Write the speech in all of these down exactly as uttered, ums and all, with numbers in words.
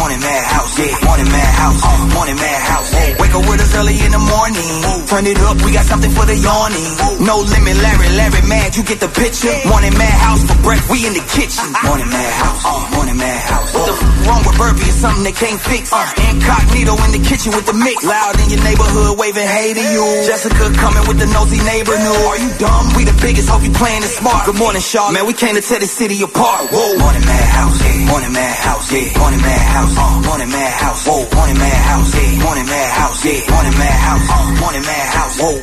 Morning Madhouse, yeah. Morning Madhouse, uh, Morning Madhouse. Yeah. Wake up with us early in the morning. Turn it up, we got something for the yawning. No limit, Larry, Larry, mad, you get the picture. Morning Madhouse for breakfast, we in the kitchen. Morning Madhouse, uh, Morning Madhouse. What the f- wrong with Burpee is something they can't fix. Uh, incognito in the kitchen with the mix. Loud in your neighborhood, waving hey to you. Jessica coming with the nosy neighbor new. Are you dumb? We the biggest, hope you playing it smart. Good morning, Charlotte. Man, we came to tear the city apart. Whoa. Morning Madhouse, yeah. Morning Madhouse, yeah. Morning Madhouse, uh, Morning Madhouse. Whoa. Morning Madhouse, yeah. Morning Madhouse, yeah. Morning Madhouse, uh, Morning Madhouse. Whoa.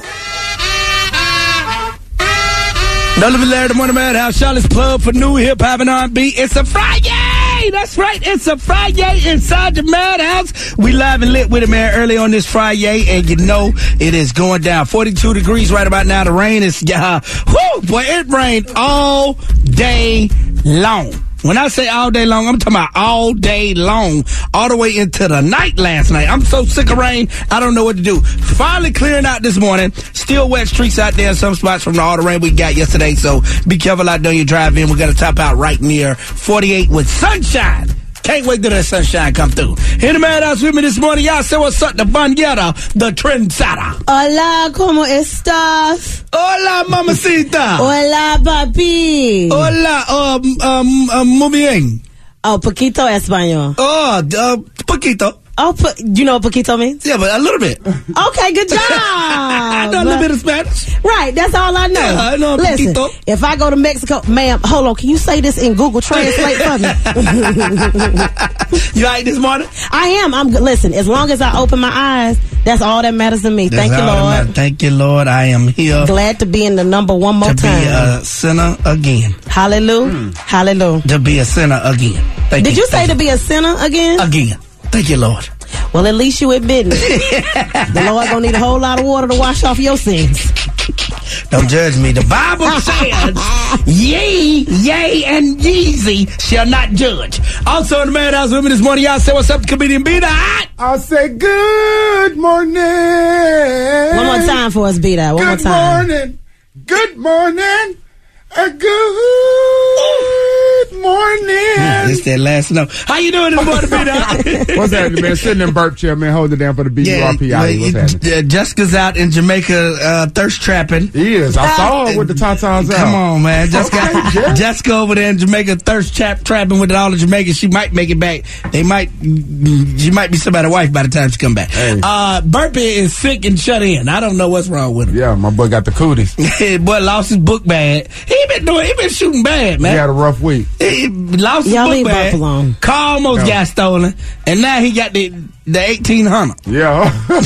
No Limit Larry, the Morning Madhouse, Charlotte's plug for new hip hop and R and B. It's a Friday! That's right, it's a Friday inside the Madhouse. We live and lit with it, man, early on this Friday, and you know it is going down. forty-two degrees right about now. The rain is, uh, whoo, boy, it rained all day long. When I say all day long, I'm talking about all day long, all the way into the night last night. I'm so sick of rain, I don't know what to do. Finally clearing out this morning. Still wet streets out there in some spots from all the rain we got yesterday, so be careful out there when you drive in. We're going to top out right near forty-eight with sunshine. Can't wait till that sunshine come through. In the Madhouse with me this morning, y'all say what's up to Banyera, the trendsetter. Hola, ¿cómo estás? Hola, mamacita. Hola, papi. Hola, um, um, um, muy bien. Oh, poquito español. Oh, uh, poquito. Oh, po- you know what poquito means? Yeah, but a little bit. Okay, good job. I know a little bit of Spanish. Right, that's all I know. Yeah, I know a Listen, poquito. if I go to Mexico, ma'am, hold on, can you say this in Google Translate for me? You all right this morning? I am. I'm good. Listen, as long as I open my eyes, that's all that matters to me. That's Thank you, Lord. Thank you, Lord. I am here. Glad to be in the number one more to time. be a sinner again. Hallelujah. Mm. Hallelujah. To be a sinner again. Thank Did you, you say Thank to be a sinner again? Again. Thank you, Lord. Well, at least you admitting it. The Lord gonna need a whole lot of water to wash off your sins. Don't judge me. The Bible says, yea, yea, and Yeezy shall not judge. Also in the Madhouse with me this morning, y'all say what's up to comedian B Dot. I'll say good morning. One more time for us, B Dot. One good more time. Good morning. Good morning. A good morning. Yeah, this that last note. How you doing this morning, B Dot? What's happening, man? Sitting in burp chair, man. Hold it down for the B U R P I. Yeah, What's happening? Uh, Jessica's out in Jamaica uh, thirst trapping. He is. I saw her with the tatas out. Come on, man. Jessica, Okay, Jessica over there in Jamaica thirst trap trapping with all the Jamaicans. She might make it back. They might. She might be somebody's wife by the time she come back. Hey. Uh, Burpee is sick and shut in. I don't know what's wrong with him. Yeah, my boy got the cooties. Boy lost his book bad. He been doing. He been shooting bad, man. He had a rough week. He lost his Y'all book leave bag. Burp alone. Car almost No. got stolen, and now he got the the eighteen hundred. Yeah.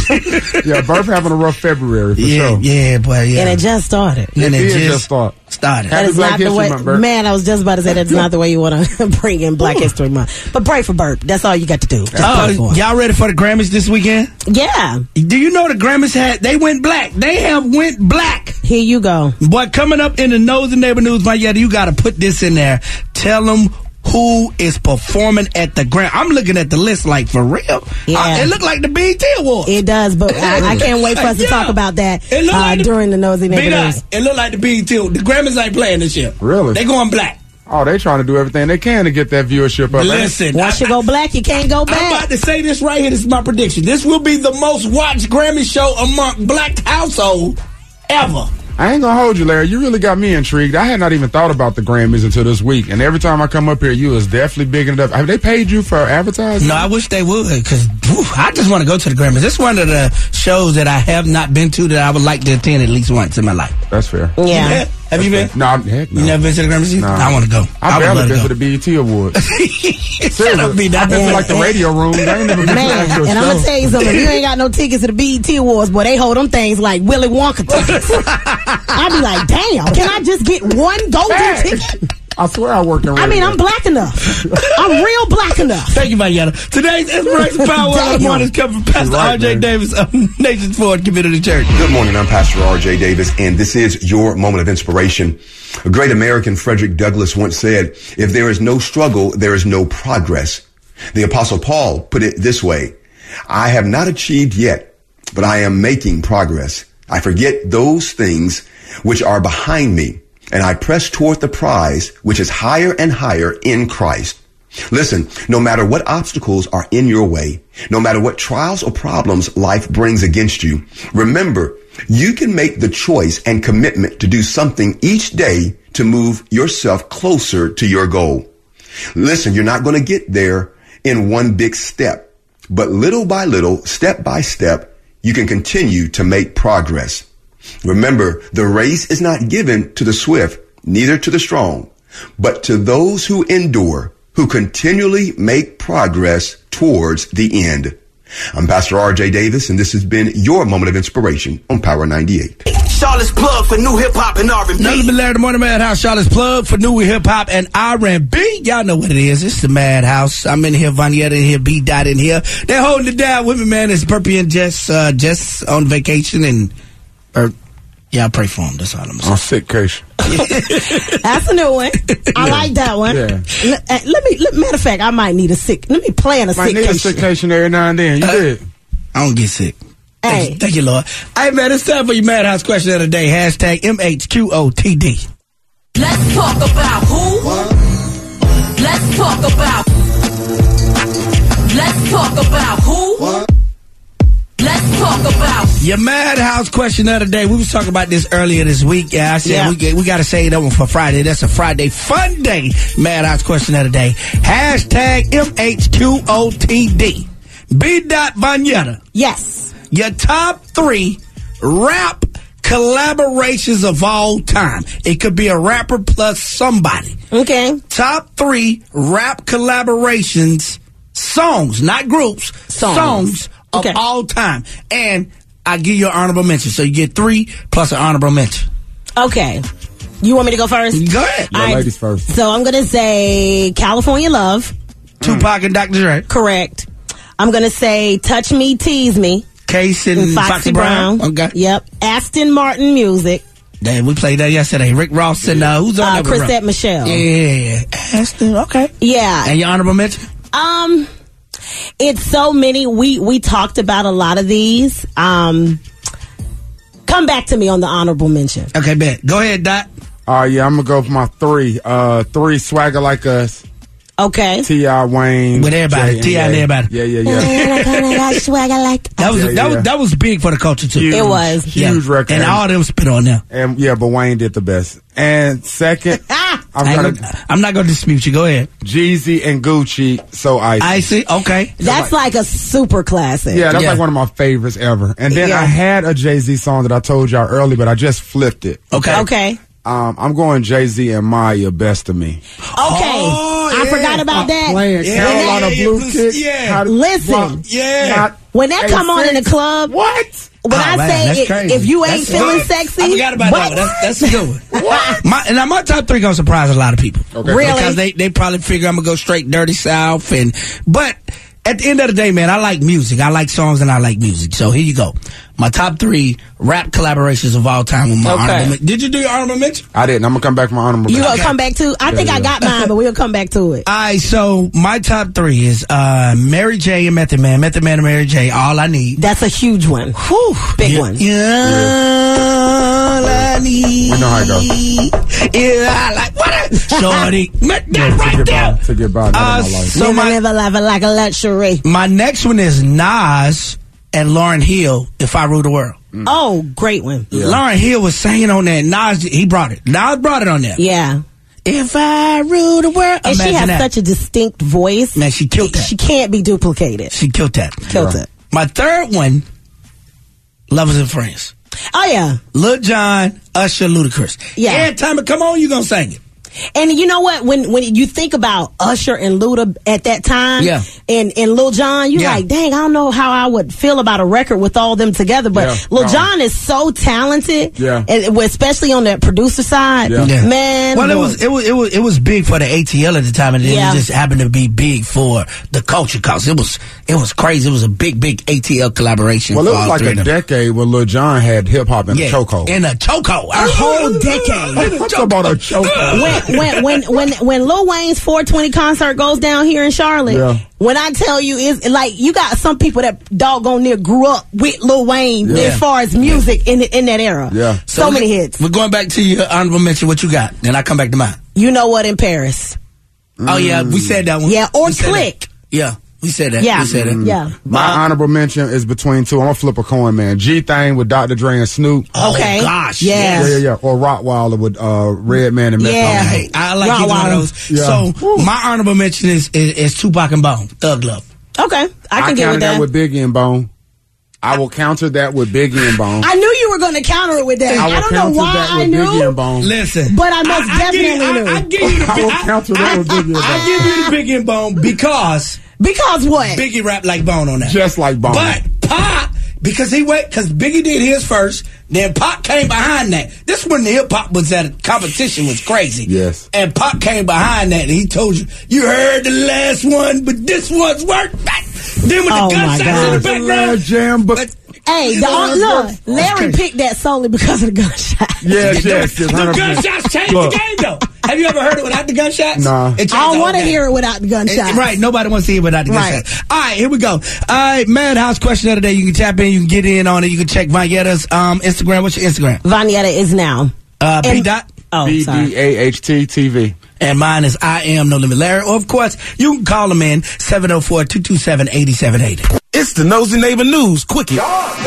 Yeah, Burp having a rough February, for Yeah, sure. yeah, boy, yeah. And it just started. And It it did just, just start. started. That Happy is Black not the History way. Month, Burp. Man, I was just about to say that's not the way you want to bring in Black History Month. But pray for Burp. That's all you got to do. Just Oh, pray for him. y'all ready for the Grammys this weekend? Yeah. Do you know the Grammys had, they went black. They have went black. Here you go. Boy, coming up in the Nose and Neighbor News, my yada, you got to put this in there. Tell them who is performing at the Grammy. I'm looking at the list like, for real? Yeah. Uh, it look like the B E T Awards. It does, but I, I can't wait for us to Yeah. talk about that It look uh, like the- during the Nosy Neighbor B-Dot, News. it look like the B E T. The Grammys ain't playing this year. Really? They going black. Oh, they trying to do everything they can to get that viewership up. Listen. Once I- you go black, you can't go I'm back. about to say this right here. This is my prediction. This will be the most watched Grammy show among black household ever. I ain't gonna hold you, Larry. You really got me intrigued. I had not even thought about the Grammys until this week, and every time I come up here, you is definitely bigging it up. Have they paid you for advertising? No, I wish they would, because I just want to go to the Grammys. It's one of the shows that I have not been to that I would like to attend at least once in my life. That's fair. Yeah. Have you been? No, I'm, heck no. You never been to the Grammys? No. I want to go. I would barely love been go. to the B E T Awards. Shut up, B. I've been to like the radio room. I ain't never been to the Man, actual and I'm show. gonna tell you something. If you ain't got no tickets to the B E T Awards, boy, they hold them things like Willy Wonka tickets. I be like, damn, can I just get one golden Hey. ticket? I swear I worked in radio. I mean, I'm black enough. I'm real black enough. Thank you, Marietta. Today's Inspiration Power of the Damn. Morning is coming from Pastor right, R J man. Davis of Nations Ford Community Church. Good morning. I'm Pastor R J Davis, and this is your moment of inspiration. A great American, Frederick Douglass, once said, if there is no struggle, there is no progress. The Apostle Paul put it this way, I have not achieved yet, but I am making progress. I forget those things which are behind me, and I press toward the prize which is higher and higher in Christ. Listen, no matter what obstacles are in your way, no matter what trials or problems life brings against you, remember, you can make the choice and commitment to do something each day to move yourself closer to your goal. Listen, you're not going to get there in one big step, but little by little, step by step, you can continue to make progress. Remember, the race is not given to the swift, neither to the strong, but to those who endure, who continually make progress towards the end. I'm Pastor R J Davis, and this has been your moment of inspiration on Power ninety-eight. Charlotte's plug for new hip hop and R and B. Nothing but Larry the Morning Madhouse. Charlotte's plug for new hip hop and R and B. Y'all know what it is. It's the Madhouse. I'm in here, Vanietta in here, B Dot in here. They're holding it down with me, man. It's Burpee and Jess, uh, Jess on vacation, and or yeah, I pray for him. That's all I'm saying. On sickcation. That's a new one. I like that one. Yeah. L- uh, let me. Let, matter of fact, I might need a sick. Let me plan a Might need a sick. sickcation every now and then. You Uh, did. I don't get sick. Hey. Thank, you, thank you, Lord. Hey, man, it's time for your Madhouse question of the day. Hashtag M H Q O T D. Let's talk about who? Let's talk about. Let's talk about who? Let's talk about. Your Madhouse question of the day. We was talking about this earlier this week. Yeah, I said Yeah. we we got to say that one for Friday. That's a Friday fun day. Madhouse question of the day. Hashtag M H Q O T D. B. Vanietta. Yes. Your top three rap collaborations of all time. It could be a rapper plus somebody. Okay. Top three rap collaborations, songs, not groups, songs, Songs. of Okay. all time. And I give you an honorable mention. So you get three plus an honorable mention. Okay. You want me to go first? Go ahead. Yeah, All right. ladies first. So I'm gonna say California Love. Tupac and Doctor Dre. Correct. I'm gonna say Touch Me, Tease Me. Case and, And Foxy, Foxy Brown. Brown. Okay. Yep. Aston Martin Music. Damn, we played that yesterday. Rick Ross and uh, who's on Uh, that with Chrisette Ross? Michelle. Yeah. Aston, okay. Yeah. And your honorable mention? Um, it's so many. We we talked about a lot of these. Um, come back to me on the honorable mention. Okay, bet. Go ahead, Dot. Uh, yeah, I'm going to go for my three. Uh, three, Swagger Like Us. Okay. T I Wayne. With everybody. Jay, T I and Jay. everybody. Yeah, yeah, yeah. That was Yeah, that was yeah. that was big for the culture too. Huge, It was. Huge Yeah. record. And all them spit on them. And yeah, but Wayne did the best. And second, Ah, I'm I ain't gonna gonna- I'm not gonna dispute you. Go ahead. Jeezy and Gucci. So icy. I see. Okay. that's like a super classic. Yeah, that's Yeah. like one of my favorites ever. And then Yeah. I had a Jay-Z song that I told y'all earlier, but I just flipped it. Okay. Okay. Um, I'm going Jay-Z and Maya, Best of Me. Okay. Oh, I yeah. forgot about that. Playing Yeah, Carolina yeah, Blue yeah, Kick. yeah. How to- Listen. Well, Yeah. not When that come on in the eight six. club, What? when Oh, I man, say that's if, crazy. if you ain't That's feeling good. sexy, I forgot about what? that one. That's, that's a good one. My, and now my top three gonna surprise a lot of people. Okay. Really? Because they, they probably figure I'm gonna go straight Dirty South and but at the end of the day, man, I like music. I like songs and I like music. So here you go. My top three rap collaborations of all time with my Okay. honorable men- Did you do your honorable mention? I didn't. I'm gonna come back from my honorable You mention. gonna come back to? I think yeah. I got mine, but we'll come back to it. All right, so my top three is uh, Mary J and Method Man. Method Man and Mary J, All I Need. That's a huge one. Whew. Big yeah, one. Yeah, all I need. We know how it goes. Yeah, I like what? a- Shorty. That Yeah, to right get there. by, to get by. Uh, Not in my life. so Live, my, live, live like a luxury. my next one is Nas and Lauryn Hill, If I Rule the World. Oh, great one. Lauryn Hill was singing on that. Nas, he brought it. Nas brought it on there. Yeah. If I rule the world. And she Imagine has that. such a distinct voice. Man, she killed that. She can't be duplicated. She killed that. Killed it. My third one, Lovers and Friends. Oh, yeah. Lil Jon, Usher, Ludacris. Yeah. Every time it come on, you gonna sing it. And you know what? When when you think about Usher and Luda at that time, Yeah. and, and Lil Jon, you're Yeah. like, dang, I don't know how I would feel about a record with all them together. But Yeah. Lil No. Jon is so talented, Yeah. and especially on the producer side, Yeah. Yeah. man. Well, it boy. was it was it was it was big for the A T L at the time, and Yeah. it just happened to be big for the culture cause it was it was crazy. It was a big big A T L collaboration. Well, it for was all like three a of them. decade where Lil Jon had hip hop in Yeah, a chokehold. in a chokehold, a whole decade. Talk about a chokehold. when when when when when Lil Wayne's four twenty concert goes down here in Charlotte, Yeah. when I tell you, it's like you got some people that doggone near grew up with Lil Wayne Yeah. as far as music in in that era. Yeah. so, we- many hits. We're going back to your honorable mention. What you got? Then I come back to mine. You know what? In Paris, Oh, yeah, we said that one. Yeah, or We said Click. that. Yeah, we said that. Yeah. We said that. Yeah. My honorable mention is between two. I'm gonna flip a coin, man. G Thing with Doctor Dre and Snoop. Oh, Okay. gosh. Yeah. Yeah, yeah, yeah. Or Rottweiler with uh, Redman and Meth. Yeah. Hey, I like either one of those. Yeah. So, my honorable mention is, is, is Tupac and Bone, Thug Love. Okay, I I can get counted with that that. with Biggie and Bone. I will counter that with Biggie and Bone. I knew you were going to counter it with that. I I, will don't know counter why that I with Biggie knew, and Bone. Listen. but I most I, I give you- definitely I, I knew. give you the I will counter that with Biggie and Bone. I give you the Biggie and Bone because Because what? Biggie rap like Bone on that. Just like Bone. But Pac, because he went, because Biggie did his first, then Pac came behind that. This when the hip hop was at a competition was crazy. Yes. And Pac came behind that and he told you, you heard the last one, but this one's worth. Then with Oh, the my gunshots in God. the background. Jam, but Hey, the, uh, look, Larry picked that solely because of the gunshot. yes, yes, yes. The one hundred percent. gunshots changed Look. the game though. Have you ever heard it without the gunshots? Nah. It changed I don't the want to whole game. hear it without the gunshot. Eh, Right, nobody wants to hear it without the Right. gunshots. All right, here we go. All right, Madhouse question of the day. You can tap in, you can get in on it. You can check Vanyetta's um, Instagram. What's your Instagram? Vanyetta is now. Uh, B And- dot. Oh, B sorry. D A H T T V. And mine is I am No Limit Larry. Or, of course, you can call them in seven oh four, two two seven, eight seven eight zero. It's the Nosy Neighbor News. Quickie. Y'all,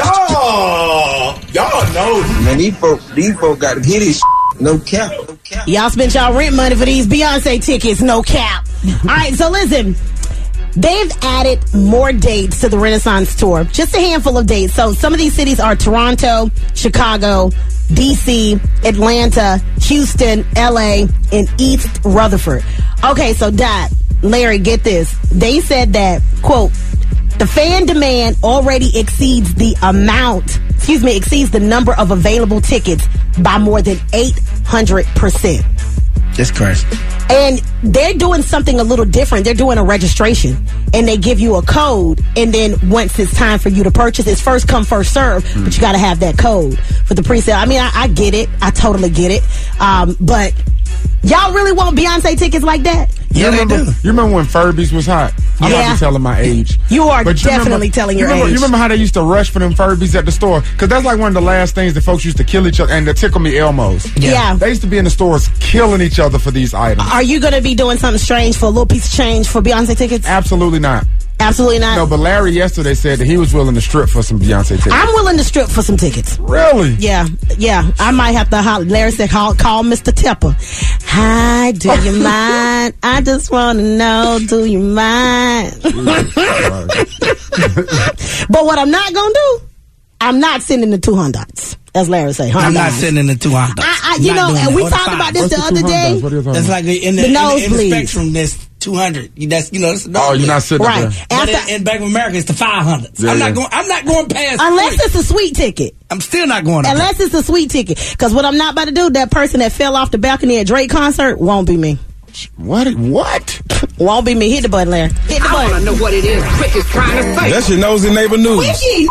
y'all, y'all know. Man, these folk, these folk got to get this shit. No cap. No cap. Y'all spent y'all rent money for these Beyonce tickets, no cap. All right, so listen. They've added more dates to the Renaissance Tour. Just a handful of dates. So some of these cities are Toronto, Chicago, D C, Atlanta, Houston, L A, and East Rutherford. Okay, so Dot, Larry, get this. They said that, quote, the fan demand already exceeds the amount, excuse me, exceeds the number of available tickets by more than eight hundred percent. That's crazy. And they're doing something a little different. They're doing a registration, and they give you a code. And then once it's time for you to purchase, it's first come, first serve. Mm. But you got to have that code for the pre-sale. I mean, I, I get it. I totally get it. Um, but y'all really want Beyonce tickets like that? Yeah, you they remember, do. You remember when Furbies was hot? I'm Yeah. not telling my age. You are But definitely remember, telling your you remember, age. You remember how they used to rush for them Furbies at the store? Because that's like one of the last things that folks used to kill each other, and the Tickle Me Elmos. Yeah. Yeah. They used to be in the stores killing each other for these items. Are you going to be doing something strange for a little piece of change for Beyonce tickets? Absolutely not. Absolutely not. No, but Larry yesterday said that he was willing to strip for some Beyonce tickets. I'm willing to strip for some tickets. Really? Yeah, yeah. I might have to holler. Larry said, call, call Mister Tepper. Hi, do you mind? I just want to know, do you mind? But what I'm not going to do, I'm not sending the two hundreds, as Larry say. I'm not sending the two hundred. I, I, you know, and we talked about this What's the the other two day. hundreds? What are you talking That's about? like in the, The in, the, in the nosebleed. spectrum, there's two hundred. That's, you know, that's the Oh, you're not sitting Right. up there. But After, in, in Bank of America, it's the five hundreds. Yeah, I'm yeah. not going. I'm not going past. unless three. it's a sweet ticket. I'm still not going. up Unless it's a sweet ticket. Because what I'm not about to do, that person that fell off the balcony at Drake concert won't be me. What? What? Won't be me. Hit the button, Larry. Hit the button. know what it is. Quick is trying to say. That's your Nosy Neighbor News.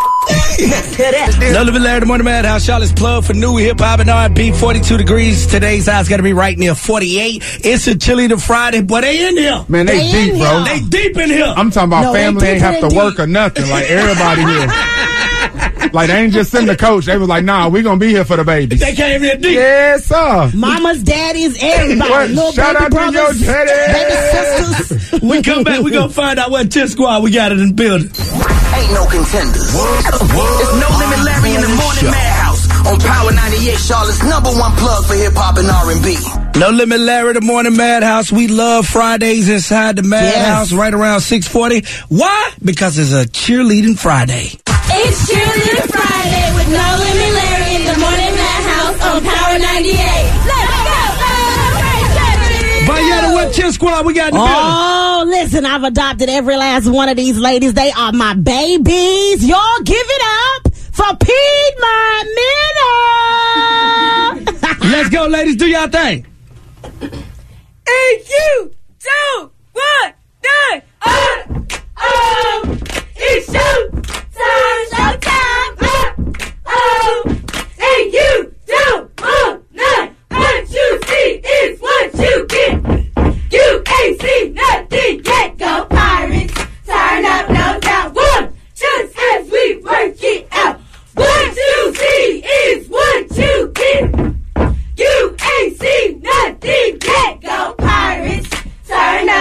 No Limit Larry, the Morning Madhouse. Charlotte's plug for new hip hop and R and B. forty-two degrees. Today's high's got to be right near forty-eight. It's a chilly to Friday, but they in here. Man, they, They deep, in bro. here. They deep in here. I'm talking about No, they family ain't deeper have than to work deep. or nothing. Like everybody here. Like they ain't just send the coach. They was like, nah, we gonna be here for the babies. They came in deep. Yes, sir. Mamas, daddies, everybody. What? Little Shout baby out to your brothers, daddy. baby sisters. We come back, we gonna find out what Tip Squad we got it in the building. Ain't no contenders. It's No Limit Larry in the Morning Madhouse on Power ninety-eight, Charlotte's number one plug for hip hop and R and B. No Limit Larry, the Morning Madhouse. We love Fridays inside the Madhouse right around six forty. Why? Because it's a cheerleading Friday. It's Cheerleader Friday with No Limit Larry in the Morning Madhouse on Power ninety-eight. Let's go! But yeah, what Tip Squad we got in the building? Oh, listen, I've adopted every last one of these ladies. They are my babies. Y'all give it up for Piedmont Minna. Let's go, ladies. Do y'all thing. In you, two, one, nine, oh, oh, it's show time, show time, oh, oh, and you don't want none. What you see is what you get. You ain't seen nothing yet. Go Pirates, turn up, no doubt. One, just as we work it out. What you see is what you get. You ain't seen nothing yet. Go Pirates, turn up.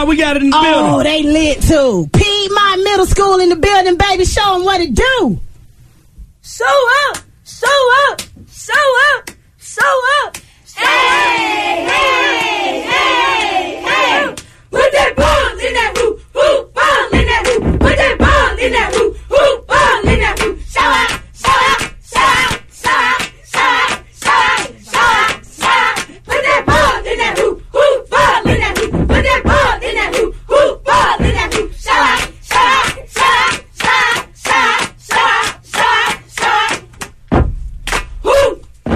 Piedmont, we got it in the oh, building. Oh, they lit too. Piedmont Middle School in the building, baby. Show them what it do. So up, so up, so up, so up. Hey, hey, hey, hey. Put that ball in that root, hoop, ball in that root. Put that ball in that root, hoop, ball in that root. Show out, show out, show out, show out, show out, show out, show out, show out. Put that ball in that root, hoop, ball in that root. Put that ball in that root, hoop, ball in that root. Show out, show out, show out, show out, show out, show out, show out, show out. Hoop,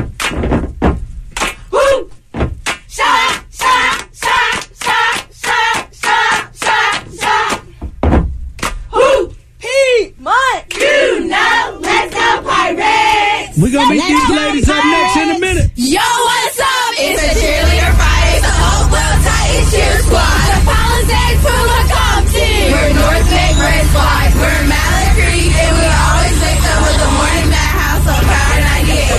hoop. Show out, show out, show out, show out, show out, show out, show out, show out. Hoop, Piedmont, you know, let's go Pirates. We're going to meet these ladies up next in a minute. Yo, what's up? It's a cheerleader Friday. The whole Will Titans cheer squad. The Palisades Puma Comp team. We're North Bay Red Squad. We're Mallet Creek, and we always mix up with the Morning Madhouse on Power ninety-eight.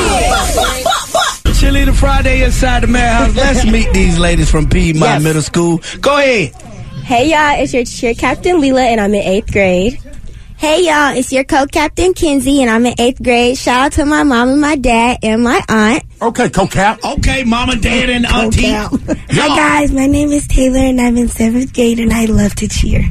Period. Cheerleader Friday inside the Madhouse. Let's meet these ladies from Piedmont Yes. Middle School. Go ahead. Hey y'all, it's your cheer captain Leela and I'm in eighth grade. Hey y'all, it's your co-captain Kenzie and I'm in eighth grade. Shout out to my mom and my dad and my aunt. Okay, co-cap. Okay, mama, dad, and auntie. Hi guys, my name is Taylor and I'm in seventh grade and I love to cheer.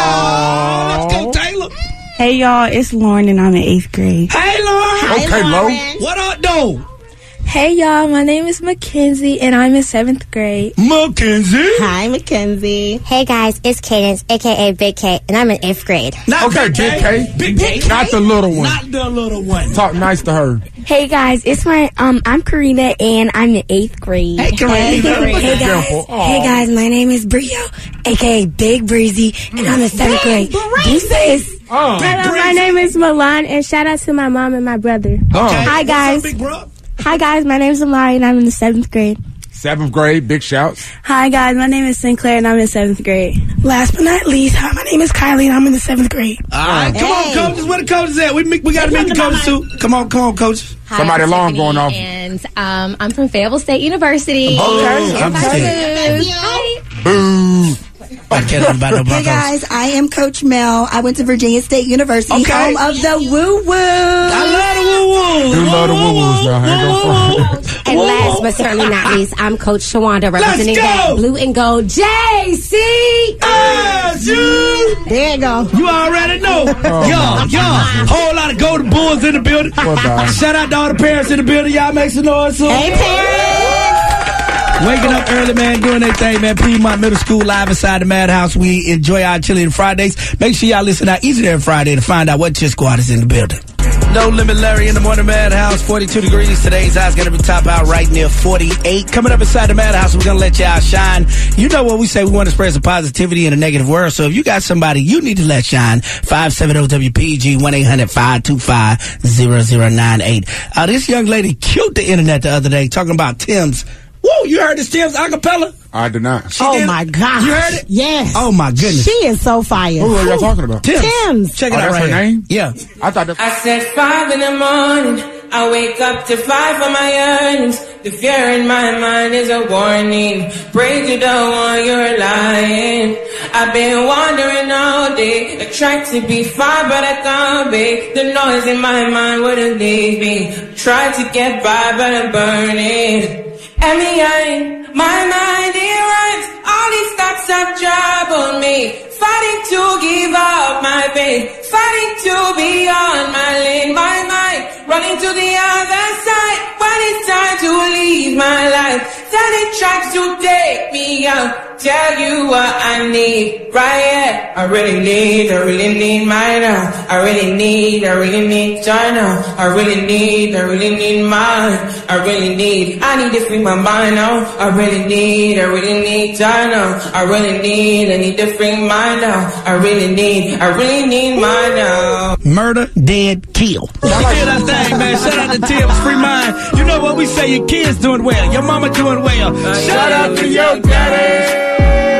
Oh, let's go, Taylor. Hey y'all, it's Lauren and I'm in eighth grade. Hey, Lauren. Okay, Lo. What up, though? Hey y'all, my name is Mackenzie and I'm in seventh grade. Mackenzie. Hi, Mackenzie. Hey guys, it's Cadence, aka Big K, and I'm in eighth grade. Not Okay, Big K. Big K. Not the little one. Not the little one. Talk nice to her. Hey guys, it's my um I'm Karina and I'm in eighth grade. Hey, Karina. Hey guys, hey guys, my name is Brio, aka Big Breezy, and I'm in seventh grade. Deuces. Oh. Hello, my name is Milan, and shout out to my mom and my brother. Oh. Hi guys. What's up, big bro? Hi guys, my name is Amari, and I'm in the seventh grade. Seventh grade, big shouts. Hi guys, my name is Sinclair, and I'm in seventh grade. Last but not least, hi, my name is Kylie, and I'm in the seventh grade. All right, come Hey. on, coaches. Where the coaches at? We we got to meet the coaches too. Come on, come on, coaches. Hi, Somebody I'm alarm Tiffany, going off. And um, I'm from Fayetteville State University. Oh, I'm Hi. sick. Boo. I can't talk about no Hey Broncos. guys, I am Coach Mel. I went to Virginia State University, Okay. home of the Woo Woo. I love the woo woo. You love the woo-woos now. I ain't gonna front. And last but certainly not least, I'm Coach Shawanda representing go. that blue and gold J C. S U. There you go. You already know. Y'all, y'all, whole lot of golden bulls in the building. Poor guy. Shout out to all the parents in the building. Y'all make some noise too. Hey, parents. Waking up early, man, doing their thing, man. Piedmont Middle School live inside the Madhouse. We enjoy our Cheerleader Fridays. Make sure y'all listen out each and every Friday to find out what cheer squad is in the building. No Limit Larry in the morning Madhouse. forty-two degrees. Today's high's going to be top out right near forty-eight. Coming up inside the Madhouse, we're going to let y'all shine. You know what we say, we want to spread some positivity in a negative world. So if you got somebody you need to let shine, five seven zero W P G, one eight hundred five two five zero zero nine eight. Uh, this young lady killed the internet the other day talking about Tim's. Whoa, you heard this Tim's acapella? I did not. She Oh, did- my God. You heard it? Yes. Oh, my goodness. She is so fire. Who are y'all talking about? Tim's. Tim's. Check it Oh, out that's right her here. name? Yeah. I thought that. I said five in the morning, I wake up to five for my earnings. The fear in my mind is a warning. Pray to the one you're lying. I've been wandering all day, I tried to be fine, but I can't be. The noise in my mind wouldn't leave me. Tried to get by, but I'm burning. And behind my mind, it runs. All these thoughts have troubled me. Fighting to give up my faith. Fighting to be on my lane. My mind running to the other side. When it's time to leave my life, then it tries to take me out. Tell you what I need, right here. I really need, I really need my now. I really need, I really need time now. I really need, I really need mine. I really need, I need to free my mind now. I really need, I really need time now. I really need, I need to free mine now. I really need, I really need mine now. Murder, dead, kill. Feel that thing, man. Shout out to Tim's Free Mind. You know what we say, your kids doing well, your mama doing well. Shout out to your daddy.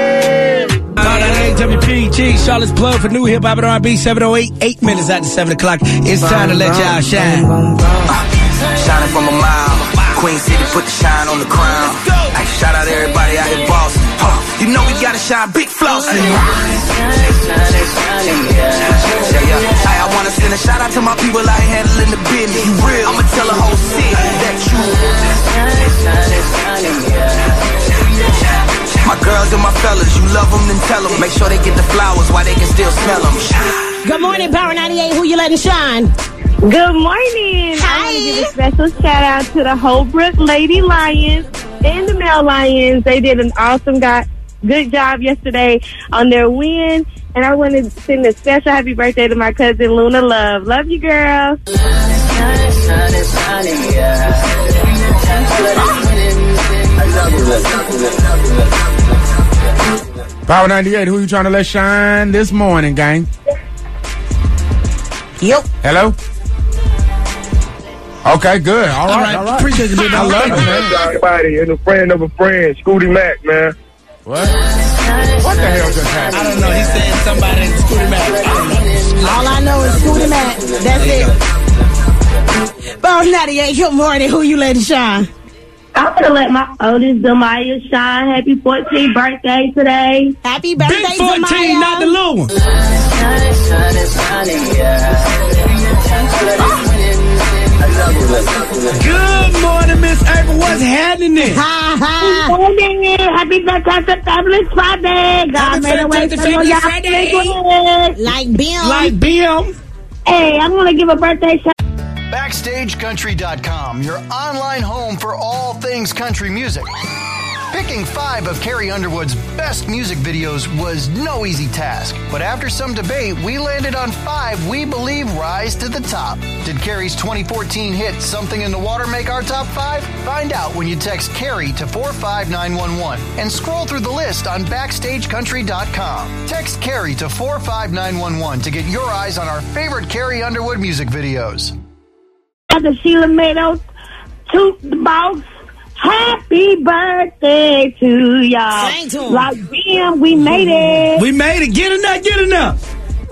W P G, Charlotte's plug for new hip hop and R and B, seven oh eight, eight minutes after seven o'clock. It's time to let y'all shine. Shining from a mile. Queen City put the shine on the crown. Ay, shout out to everybody out here, boss. Huh. You know we gotta shine big flossing. Yeah, yeah. I, I wanna send a shout out to my people out here handling the business. You real? I'ma tell the whole city that you. My girls and my fellas, you love them, then tell them. Make sure they get the flowers while they can still smell them. Good morning, Power ninety-eight. Who you letting shine? Good morning. Hi. I want to give a special shout out to the Holbrook Lady Lions and the Male Lions. They did an awesome guy, good job yesterday on their win. And I want to send a special happy birthday to my cousin Luna Love. Love you, girl. Power ninety-eight, who you trying to let shine this morning, gang? Yep. Hello? Okay, good. All right, all right. All right. Appreciate you, big I dog. love it, man. Everybody and a friend of a friend, Scooty Mac, man. What? What the hell just happened? I don't know. He said somebody in Scooty Mac. I don't know. All I know is Scooty Mac. That's it. Power ninety-eight, good morning. Who you letting shine? I'm going to let my oldest Zamaya shine. Happy fourteenth birthday today. Happy birthday, Big fourteen, Zamaya. not the little one. Good morning, Miss April. What's happening? Ha ha. Good morning. Happy Fantastic Fabulous Friday. God Happy made a way Fantastic for you. Fabulous Y'all Friday. good. Like Bill. Like Bim. Hey, I'm going to give a birthday shout Backstage Country dot com, your online home for all things country music. Picking five of Carrie Underwood's best music videos was no easy task, but after some debate, we landed on five we believe rise to the top. Did Carrie's twenty fourteen hit Something in the Water make our top five? Find out when you text Carrie to four five nine one one and scroll through the list on Backstage Country dot com. Text Carrie to four five nine one one to get your eyes on our favorite Carrie Underwood music videos. to Sheila Meadows, Toot the Boss. Happy birthday to y'all. Thank you. Like Bim, we made it. We made it. Get enough, get enough.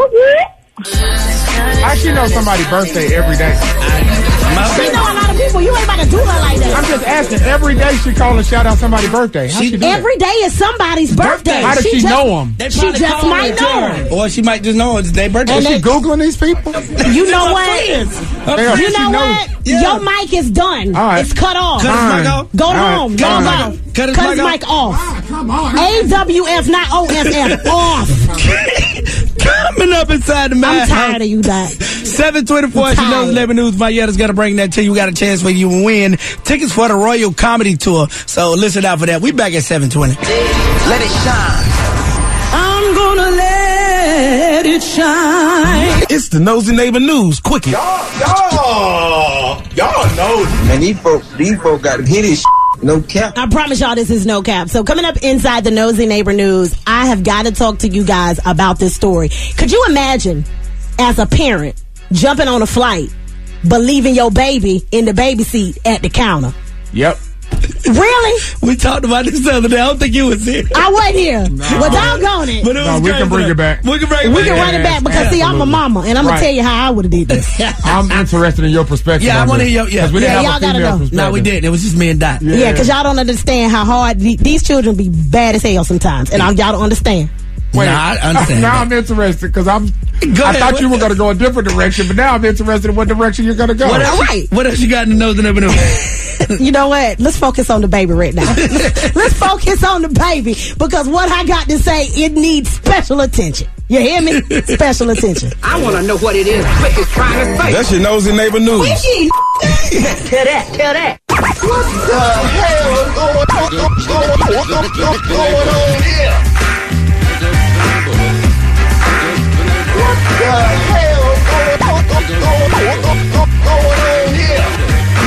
I should know somebody's birthday every day. She know a lot of people. You ain't about to do her like that. I'm just asking. Every day she call and shout out somebody's birthday. How she, do Every day is somebody's birthday. How does she, just, know them? They She probably just call might her know too. them. Or she might just know it's their birthday. Is she Googling these people? You know what? Damn, You she know knows. what? Yeah. Your mic is done. All right. It's cut off. Cut his Fine. mic off. Go All right. home. Cut Go his mic home. off. Cut his Cut his mic mic off. A W F, not O F F. Off. Coming up inside the I'm Mad tired House. of you, Doc. seven twenty-four, I'm she knows tired. eleven News. Mayetta's got to bring that to you. We got a chance for you to win tickets for the Royal Comedy Tour. So listen out for that. We back at seven twenty. Let it shine. I'm gonna let it shine. It's the Nosy Neighbor News. Quickie. Y'all, y'all, y'all know. Man, these folk, these folk got to hit this no cap. I promise y'all this is no cap. So coming up inside the Nosy Neighbor News, I have got to talk to you guys about this story. Could you imagine, as a parent, jumping on a flight, but leaving your baby in the baby seat at the counter? Yep. Really? We talked about this the other day. I don't think you was here. I wasn't here. Well, doggone it. But it was No, we great, can bring but- it back. We can bring it We back. can run it back because, see, I'm a Absolutely. mama, and I'm going Right. to tell you how I would have did this. I'm interested in your perspective. Yeah, I on wanna this, hear your- yeah. 'cause we Yeah, didn't y'all have a gotta female know. perspective. No, we didn't. It was just me and Dot. Yeah, because y'all don't understand how hard the- these children be bad as hell sometimes, and I, y'all don't understand. Wait, Nah, I understand now that. I'm interested because I'm. Go I ahead. thought What- you were going to go a different direction, but now I'm interested in what direction you're going to go. What else, All right. what else you got in the Nosy Neighbor News? You know what? Let's focus on the baby right now. Let's focus on the baby because what I got to say, it needs special attention. You hear me? Special attention. I want to know what it is Quick is trying to say. That's your Nosy Neighbor News. Wiki. Tell that, tell that. What the hell is going on, going, going, going on here? What the hell is going, going, going, going, going on here?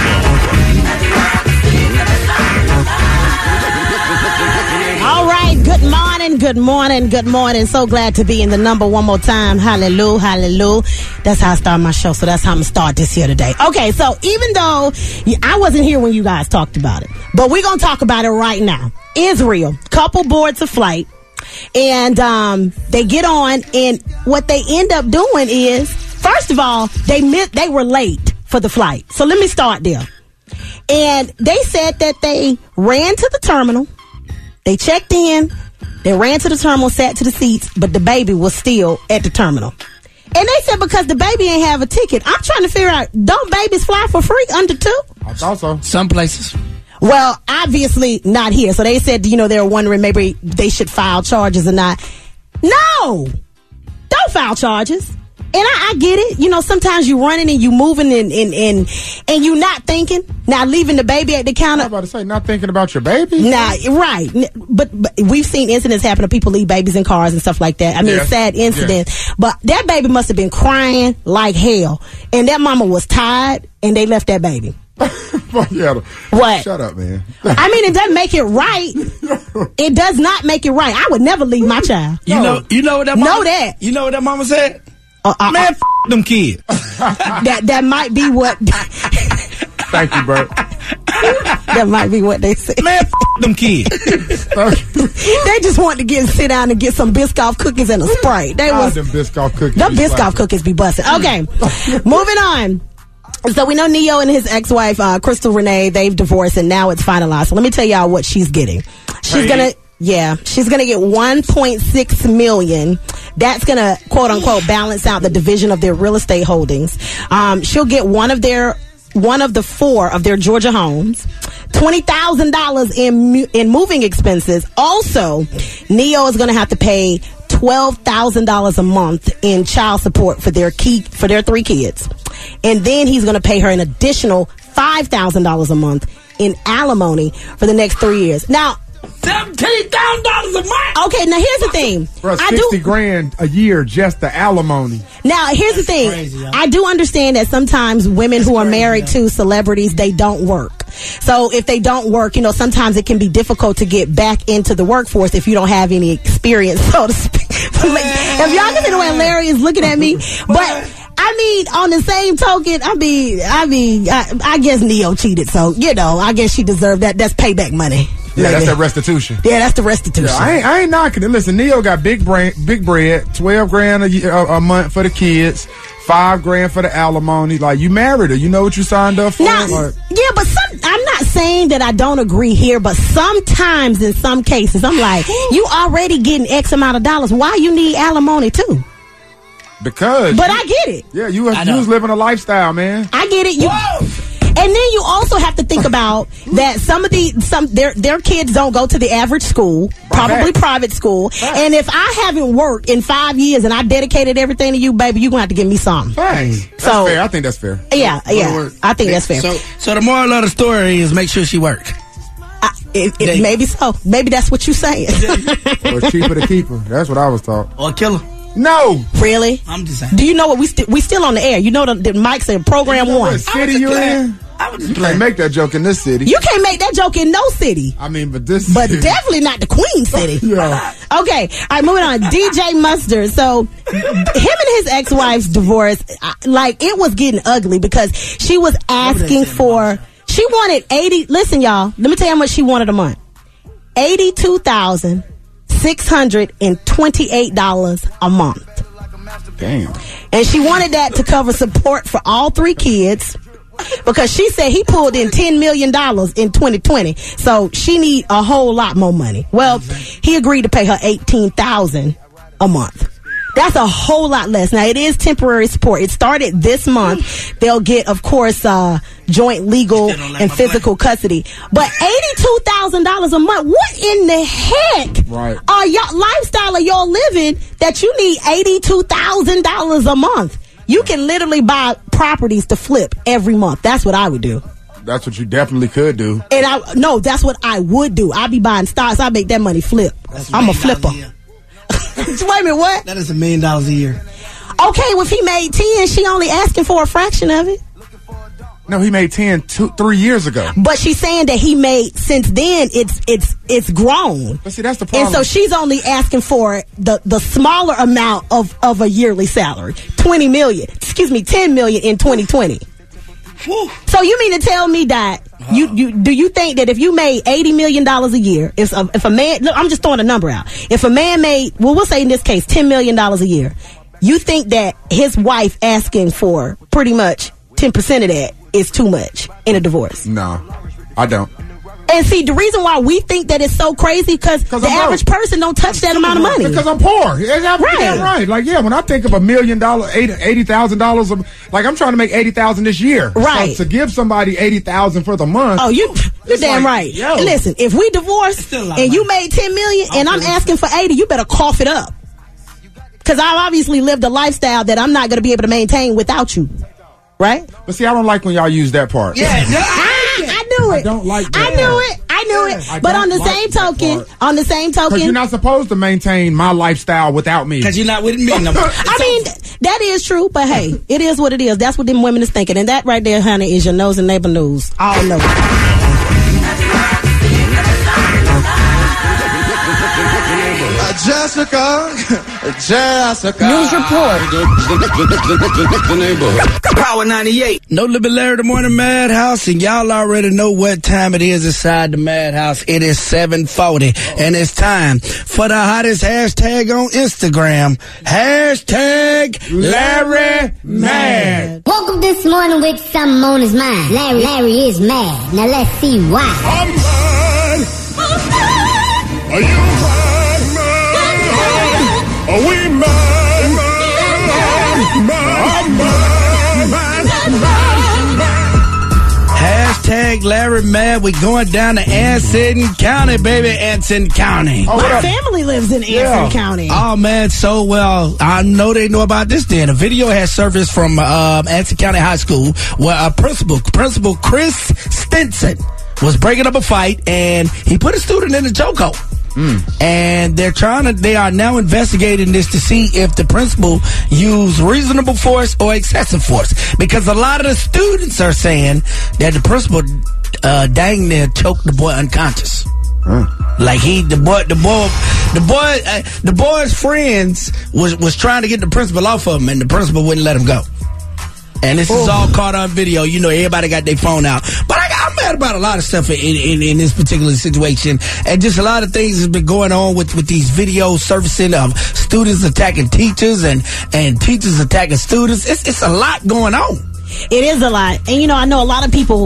All right. Good morning. Good morning. Good morning. So glad to be in the number one more time. Hallelujah. Hallelujah. That's how I start my show. So that's how I'm going to start this here today. Okay. So even though I wasn't here when you guys talked about it, but we're going to talk about it right now. Israel, couple boards a flight. And um, they get on, and what they end up doing is, first of all, they mit- they were late for the flight. So let me start there. And they said that they ran to the terminal, they checked in, They ran to the terminal, sat to the seats, but the baby was still at the terminal. And they said because the baby ain't have a ticket. I'm trying to figure out, don't babies fly for free under two? I thought so. Some places. Well, obviously not here. So they said, you know, they were wondering maybe they should file charges or not. No! Don't file charges. And I, I get it. You know, sometimes you running and you moving and, and, and, and you not thinking. Now, leaving the baby at the counter. I was about to say, not thinking about your baby? Nah, right. But, but we've seen incidents happen to people leave babies in cars and stuff like that. I mean, Yes. sad incidents. Yes. But that baby must have been crying like hell. And that mama was tired and they left that baby. Yeah. What? Shut up, man. I mean, it doesn't make it right. It does not make it right. I would never leave my child. You No. know, you know what that mama, Know that. You know what that mama said? Uh, uh, Man, f- them kids. that that might be what. Thank you, Bert. That might be what they said. Man, f- them kids. They just want to get sit down and get some Biscoff cookies and a Sprite. They God, was them Biscoff cookies. them be Biscoff slapping. cookies be busted. Okay, moving on. So we know Neo and his ex-wife, uh, Crystal Renee, they've divorced and now it's finalized. So let me tell y'all what she's getting. She's Hey. gonna, yeah, she's gonna get one point six million. That's gonna quote unquote balance out the division of their real estate holdings. Um, she'll get one of their, one of the four of their Georgia homes. twenty thousand dollars in mu- in moving expenses. Also, Neo is going to have to pay twelve thousand dollars a month in child support for their key for their three kids. And then he's going to pay her an additional five thousand dollars a month in alimony for the next three years. Now, seventeen thousand dollars a month. Okay, now here's the thing. Bro, I sixty do grand a year just the alimony. Now, here's the thing. crazy, yo. I do understand that sometimes women who are married to celebrities, they don't work. So if they don't work, you know, sometimes it can be difficult to get back into the workforce if you don't have any experience, so to speak. Like, if y'all can see the way Larry is looking at me, but I mean, on the same token, I mean, I mean, I, I guess Neo cheated, so you know, I guess she deserved that. That's payback money. Yeah, Maybe. that's that restitution. Yeah, that's the restitution. Yeah, I ain't, I ain't knocking it. Listen, Neo got big brain, big bread, twelve grand a, year, a, a month for the kids, five grand for the alimony. Like, you married her, you know what you signed up for. Now, like, yeah, but some, I'm not saying that I don't agree here, but sometimes in some cases, I'm like, you already getting X amount of dollars. Why you need alimony too? because. But I get it. Yeah, you was, I you know. was living a lifestyle, man. I get it. You. And then you also have to think about that some of the some their their kids don't go to the average school, probably Right. private school. And if I haven't worked in five years and I dedicated everything to you, baby, you're gonna have to give me something. Thanks. That's So- fair. I think that's fair. Yeah, yeah. I think that's fair. So, so the moral of the story is make sure she work. I, it, it, maybe so. Maybe that's what you're saying. Or it's cheaper to keep her. That's what I was taught. Or kill her. No. Really? I'm just saying. Do you know what we st- we still on the air? You know the, the Mike said program You know one. what city you're in? I was You just can't playing. make that joke in this city. You can't make that joke in no city, I mean, but this but city. definitely not the Queen City. Yeah. Okay, all right, moving on. D J Mustard. So, him and his ex-wife's divorce, I- like, it was getting ugly because she was asking for, she wanted eighty, listen, y'all, let me tell you how much she wanted a month. eighty-two thousand six hundred twenty-eight dollars a month. Damn. And she wanted that to cover support for all three kids because she said he pulled in ten million dollars in twenty twenty. So she need a whole lot more money. Well, he agreed to pay her eighteen thousand dollars a month. That's a whole lot less. Now, it is temporary support. It started this month. They'll get, of course, uh, joint legal Still don't like and my physical custody. But eighty-two thousand dollars a month, what in the heck Right. are y'all lifestyle are y'all living that you need eighty-two thousand dollars a month? You can literally buy properties to flip every month. That's what I would do. That's what you definitely could do. And I, no, that's what I would do. I'd be buying stocks. I make that money flip. That's I'm a million dollars flipper. year. Wait a minute, what? That is a million dollars a year. Okay, well, if he made ten, she only asking for a fraction of it. No, he made ten two, three years ago. But she's saying that he made since then. It's it's it's grown. But see, that's the problem. And so she's only asking for the, the smaller amount of, of a yearly salary. twenty million. Excuse me, ten million in twenty twenty. So you mean to tell me that you, you do you think that if you made eighty million dollars a year, if a, if a man, look, I'm just throwing a number out. If a man made, well, we'll say in this case, ten million dollars a year, you think that his wife asking for pretty much ten percent of that is too much in a divorce? No, I don't. And see, the reason why we think that it's so crazy because the I'm average broke. person don't touch that amount of money. Because I'm poor. Yeah, Right. right. right. Like, yeah, when I think of a million dollars, eighty thousand dollars, like I'm trying to make eighty thousand this year. Right. So to give somebody eighty thousand for the month. Oh, you, you're damn like, right. yo. Listen, if we divorce and you made ten million and I'm asking for eighty, you better cough it up. Because I've obviously lived a lifestyle that I'm not going to be able to maintain without you. Right? But see, I don't like when y'all use that part. Yeah, no, I, I knew it. I don't like that. I knew it. I knew Yeah, it. I But don't on the like same that token, part. on the same Because token, you're not supposed to maintain my lifestyle without me. Because you're not with me no more. I mean, that is true, but hey, it is what it is. That's what them women is thinking. And that right there, honey, is your nose and neighbor news. All know. Jessica, Jessica. News report. The neighborhood. Power ninety-eight. No Limit Larry, the Morning Madhouse, and y'all already know what time it is inside the Madhouse. It is seven forty, and it's time for the hottest hashtag on Instagram. Hashtag Larry Mad. Woke up this morning with something on his mind. Larry, Larry is mad. Now let's see why. I'm mad. I'm mad. Are you mad? Are we mad, mad, mad, mad, mad, mad? Hashtag Larry Mad. We going down to Anson County, baby. Anson County. Oh, my family lives in Anson Yeah. County. Oh, man, so well. I know they know about this then. A video has surfaced from um, Anson County High School where a principal, Principal Chris Stinson, was breaking up a fight, and he put a student in a chokehold. Mm. And they're trying to, they are now investigating this to see if the principal used reasonable force or excessive force. Because a lot of the students are saying that the principal uh, dang near choked the boy unconscious. Huh. Like he, the boy, the boy, the boy, uh, the boy's friends was was trying to get the principal off of him, and the principal wouldn't let him go. And this is all caught on video. You know, everybody got their phone out. But I, I'm mad about a lot of stuff in, in, in this particular situation. And just a lot of things has been going on with, with these videos surfacing of students attacking teachers and, and teachers attacking students. It's, it's a lot going on. It is a lot. And, you know, I know a lot of people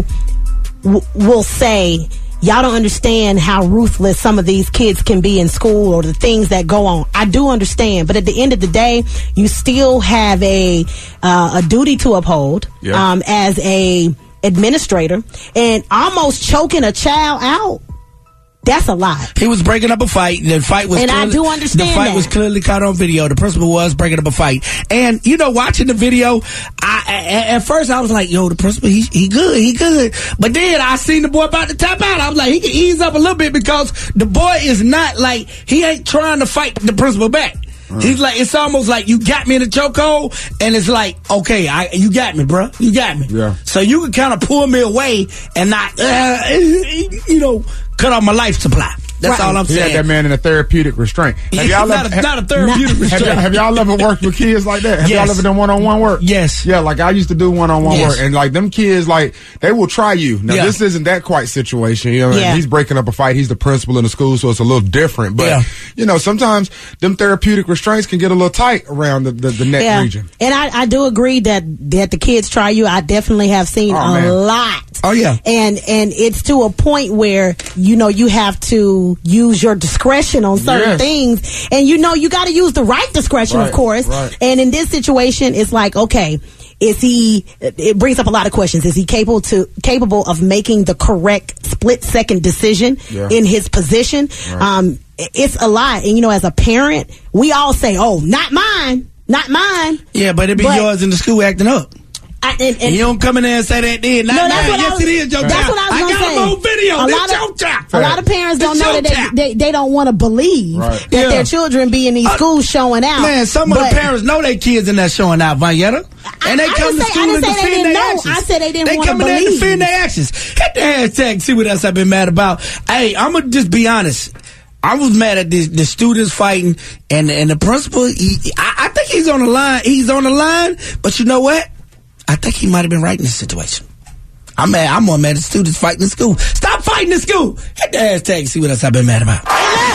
w- will say, y'all don't understand how ruthless some of these kids can be in school or the things that go on. I do understand, but at the end of the day, you still have a uh, a duty to uphold Yeah. um, as a administrator, and almost choking a child out. That's a lot. He was breaking up a fight. The fight was And I clearly, do understand the fight that. was clearly caught on video. The principal was breaking up a fight. And, you know, watching the video, I, I at first I was like, yo, the principal, he, he good, he good. But then I seen the boy about to tap out. I was like, he can ease up a little bit because the boy is not like, he ain't trying to fight the principal back. He's like, it's almost like you got me in a chokehold, and it's like, okay, I, you got me, bro. You got me. Yeah. So you can kind of pull me away and not, uh, you know, cut off my life supply. That's Right. all I'm He saying. had that man in a therapeutic restraint. Have Yeah, y'all not ever, a- not a therapeutic have, restraint. y'all- have y'all ever worked with kids like that? Have Yes. y'all ever done one-on-one work? Yes. Yeah, like I used to do one-on-one Yes. work, and like them kids, like they will try you. Now Yeah. this isn't that quite situation. You know, and Yeah. he's breaking up a fight. He's the principal in the school, so it's a little different. But Yeah. you know, sometimes them therapeutic restraints can get a little tight around the the, the neck Yeah. region. And I, I do agree that that the kids try you. I definitely have seen Oh, a man. lot. Oh, yeah. And and it's to a point where, you know, you have to use your discretion on certain Yes. things. And you know, you got to use the right discretion, Right, of course. right. And in this situation, it's like, okay, is he, it brings up a lot of questions. Is he capable to capable of making the correct split second decision Yeah. in his position? Right. Um, it's a lot. And, you know, as a parent, we all say, oh, not mine, not mine. Yeah, but it be But- yours in the school acting up. I, and, and, you don't come in there and say that then. Not no, that's now. what Yes, I was, it is your that's child. what I was I gonna got say. them on video. A This lot, your of, child. a lot of parents This don't know your that child. they, they, they don't want to believe Right. that Yeah. their children be in these Uh, schools showing out. Man, some of But the parents know their kids in there showing out, Vanyetta. And they I come didn't to say- I school didn't and say they defend didn't their know. actions. I said they didn't They wanna come in there and believe. defend their actions. Hit the hashtag, see what else I've been mad about. Hey, I'm going to just be honest. I was mad at the, the students fighting, and and the principal, he, I, I think he's on the line. He's on the line, but you know what? I think he might have been right in this situation. I'm mad. I'm more mad at students fighting in school. Stop fighting in school. Hit the hashtag, see what else I've been mad about.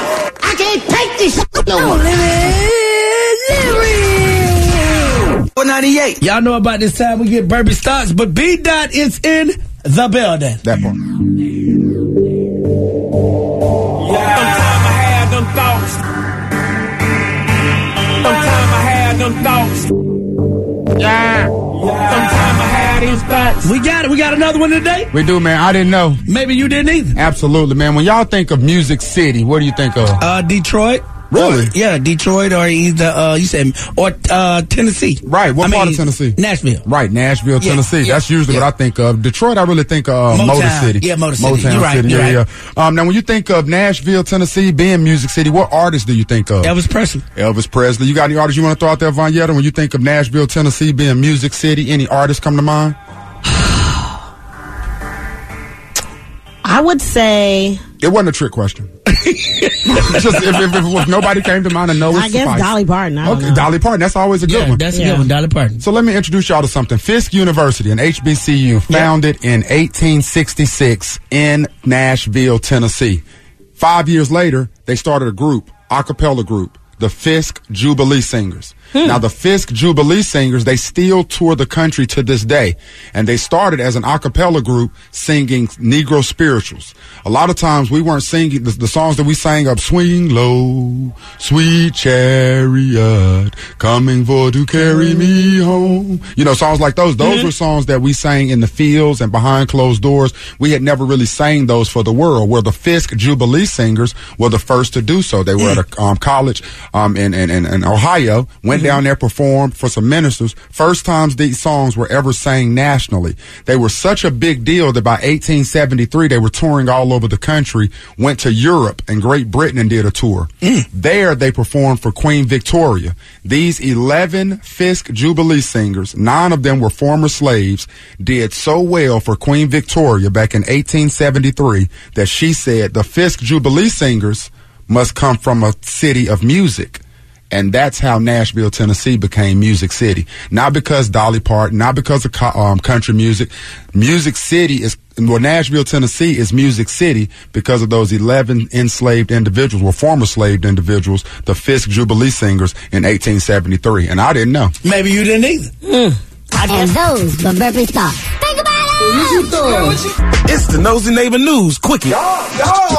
I can't take this shit no more. ninety-eight. Y'all know about this time we get Burby Stocks, but B Dot is in the building. That part. Sometime I had them thoughts. Sometime I had them thoughts. Yeah. Sometime I had these thoughts. We got it. We got another one today. We do, man. I didn't know. Maybe you didn't either. Absolutely, man. When y'all think of Music City, what do you think of? Uh, Detroit. Really? Or, yeah, Detroit or either, uh, you said, or, uh, Tennessee. Right. What I part mean, of Tennessee? Nashville. Right. Nashville, Yeah, Tennessee. yeah, That's usually yeah. what I think of. Detroit, I really think of uh, Motown. Motor City. Yeah, Motor City. Motown You're right, City. you're yeah, right. yeah. Um, now, when you think of Nashville, Tennessee being Music City, what artists do you think of? Elvis Presley. Elvis Presley. You got any artists you want to throw out there, Vonyetta? When you think of Nashville, Tennessee being Music City, any artists come to mind? I would say... It wasn't a trick question. It's just if, if, if, if nobody came to mind, I know it's I guess suffice. Dolly Parton. I don't Okay, know. Dolly Parton. That's always a good Yeah, one. that's a Yeah. good one. Dolly Parton. So let me introduce y'all to something. Fisk University, an H B C U, founded in eighteen sixty-six in Nashville, Tennessee. Five years later, they started a group, a cappella group, the Fisk Jubilee Singers. Hmm. Now, the Fisk Jubilee Singers, they still tour the country to this day. And they started as an a cappella group singing Negro spirituals. A lot of times we weren't singing the, the songs that we sang up, Swing Low, Sweet Chariot, Coming for to Carry Me Home. You know, songs like those. Those Mm-hmm. were songs that we sang in the fields and behind closed doors. We had never really sang those for the world, where the Fisk Jubilee Singers were the first to do so. They were at a um, college um, in, in, in, in Ohio, went down there, performed for some ministers. First times these songs were ever sang nationally. They were such a big deal that by eighteen seventy-three, they were touring all over the country, went to Europe and Great Britain and did a tour. There, they performed for Queen Victoria. These eleven Fisk Jubilee Singers, nine of them were former slaves, did so well for Queen Victoria back in eighteen seventy-three that she said the Fisk Jubilee Singers must come from a city of music. And that's how Nashville, Tennessee became Music City. Not because Dolly Parton, not because of co- um, country music. Music City is, well, Nashville, Tennessee is Music City because of those eleven enslaved individuals, well, former enslaved individuals, the Fisk Jubilee Singers in eighteen seventy-three. And I didn't know. Maybe you didn't either. Mm. And those were Burpee's thoughts. Think about it! It's the Nosy Neighbor News Quickie. Y'all,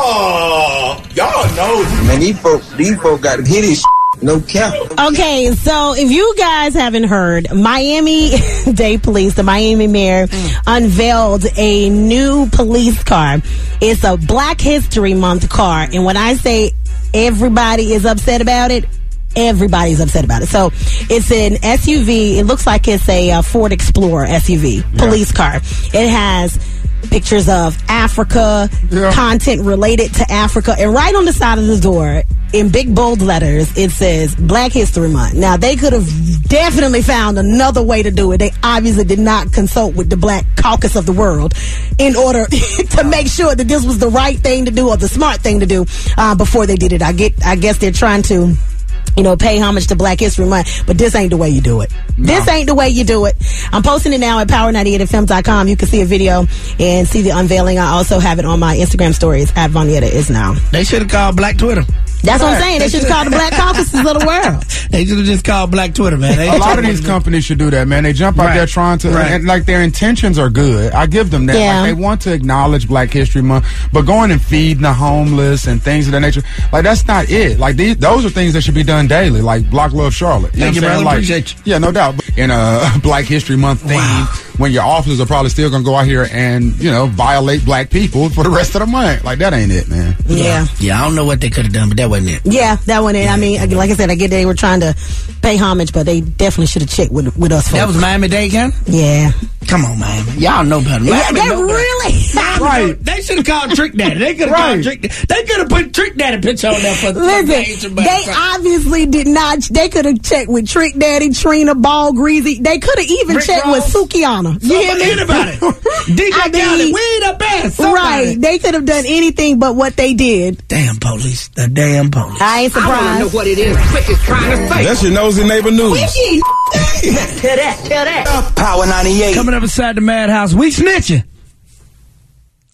y'all, y'all know. Man, these folk, these folk got to hit this. No cap. Okay, so if you guys haven't heard, Miami-Dade Police, the Miami mayor, mm. unveiled a new police car. It's a Black History Month car. And when I say everybody is upset about it, everybody's upset about it. So it's an S U V. It looks like it's a uh, Ford Explorer S U V, police yeah. car. It has pictures of Africa, yeah. content related to Africa. And right on the side of the door, in big bold letters, it says Black History Month. Now, they could have definitely found another way to do it. They obviously did not consult with the Black caucus of the world in order to make sure that this was the right thing to do or the smart thing to do uh, before they did it. I get. I guess they're trying to, you know, pay homage to Black History Month, but this ain't the way you do it. No. This ain't the way you do it. I'm posting it now at power ninety-eight f m dot com. You can see a video and see the unveiling. I also have it on my Instagram stories at Vonyetta is now. They should have called Black Twitter. That's what I'm saying. They, they should have called the Black Caucuses of the world. They should have just called Black Twitter, man. They a lot of these companies should do that, man. They jump out right. there trying to, right. and like their intentions are good. I give them that. Yeah. Like they want to acknowledge Black History Month, but going and feeding the homeless and things of that nature, like that's not it. Like these, those are things that should be done daily, like Block Love Charlotte. You Thank know you, brother. Like, appreciate you. Yeah, no doubt. In a Black History Month theme, wow. when your officers are probably still going to go out here and, you know, violate black people for the rest of the month. Like, that ain't it, man. Yeah. Yeah, I don't know what they could have done, but that wasn't it. Yeah, that wasn't it. I mean, like I said, I get they were trying to pay homage, but they definitely should have checked with, with us folks. That was Miami-Dade County? Yeah. Come on, Miami. Y'all know better. Yeah, Miami they know really... better. Right. They should have called Trick Daddy. They could have right. called Trick Daddy. They could have put Trick Daddy picture on there for the Listen, they obviously did not... They could have checked with Trick Daddy, Trina, Ball, Greasy. They could have even Rick checked Ross. with Sukiana. You hear me? Anybody. D J I mean, Khaled, we the best. Somebody. Right. They could have done anything but what they did. Damn police. The damn police. I ain't surprised. I want to know what it is. Quick is trying to say. That's your Nosy Neighbor News. Wiki. Tell that. Tell that. Power ninety-eight. Coming up inside the Madhouse, we snitching.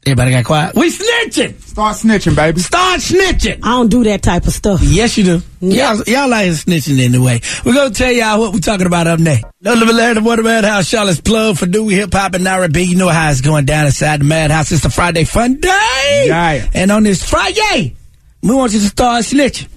Everybody got quiet. We snitching. Start snitching, baby. Start snitching. I don't do that type of stuff. Yes, you do. Yeah. Y'all, y'all like snitching anyway. We're going to tell y'all what we're talking about up next. Another Larry, the Water Madhouse, Charlotte's plug for new hip hop and R and B. You know how it's going down inside the Madhouse. It's a Friday fun day. Yeah. And on this Friday, we want you to start snitching.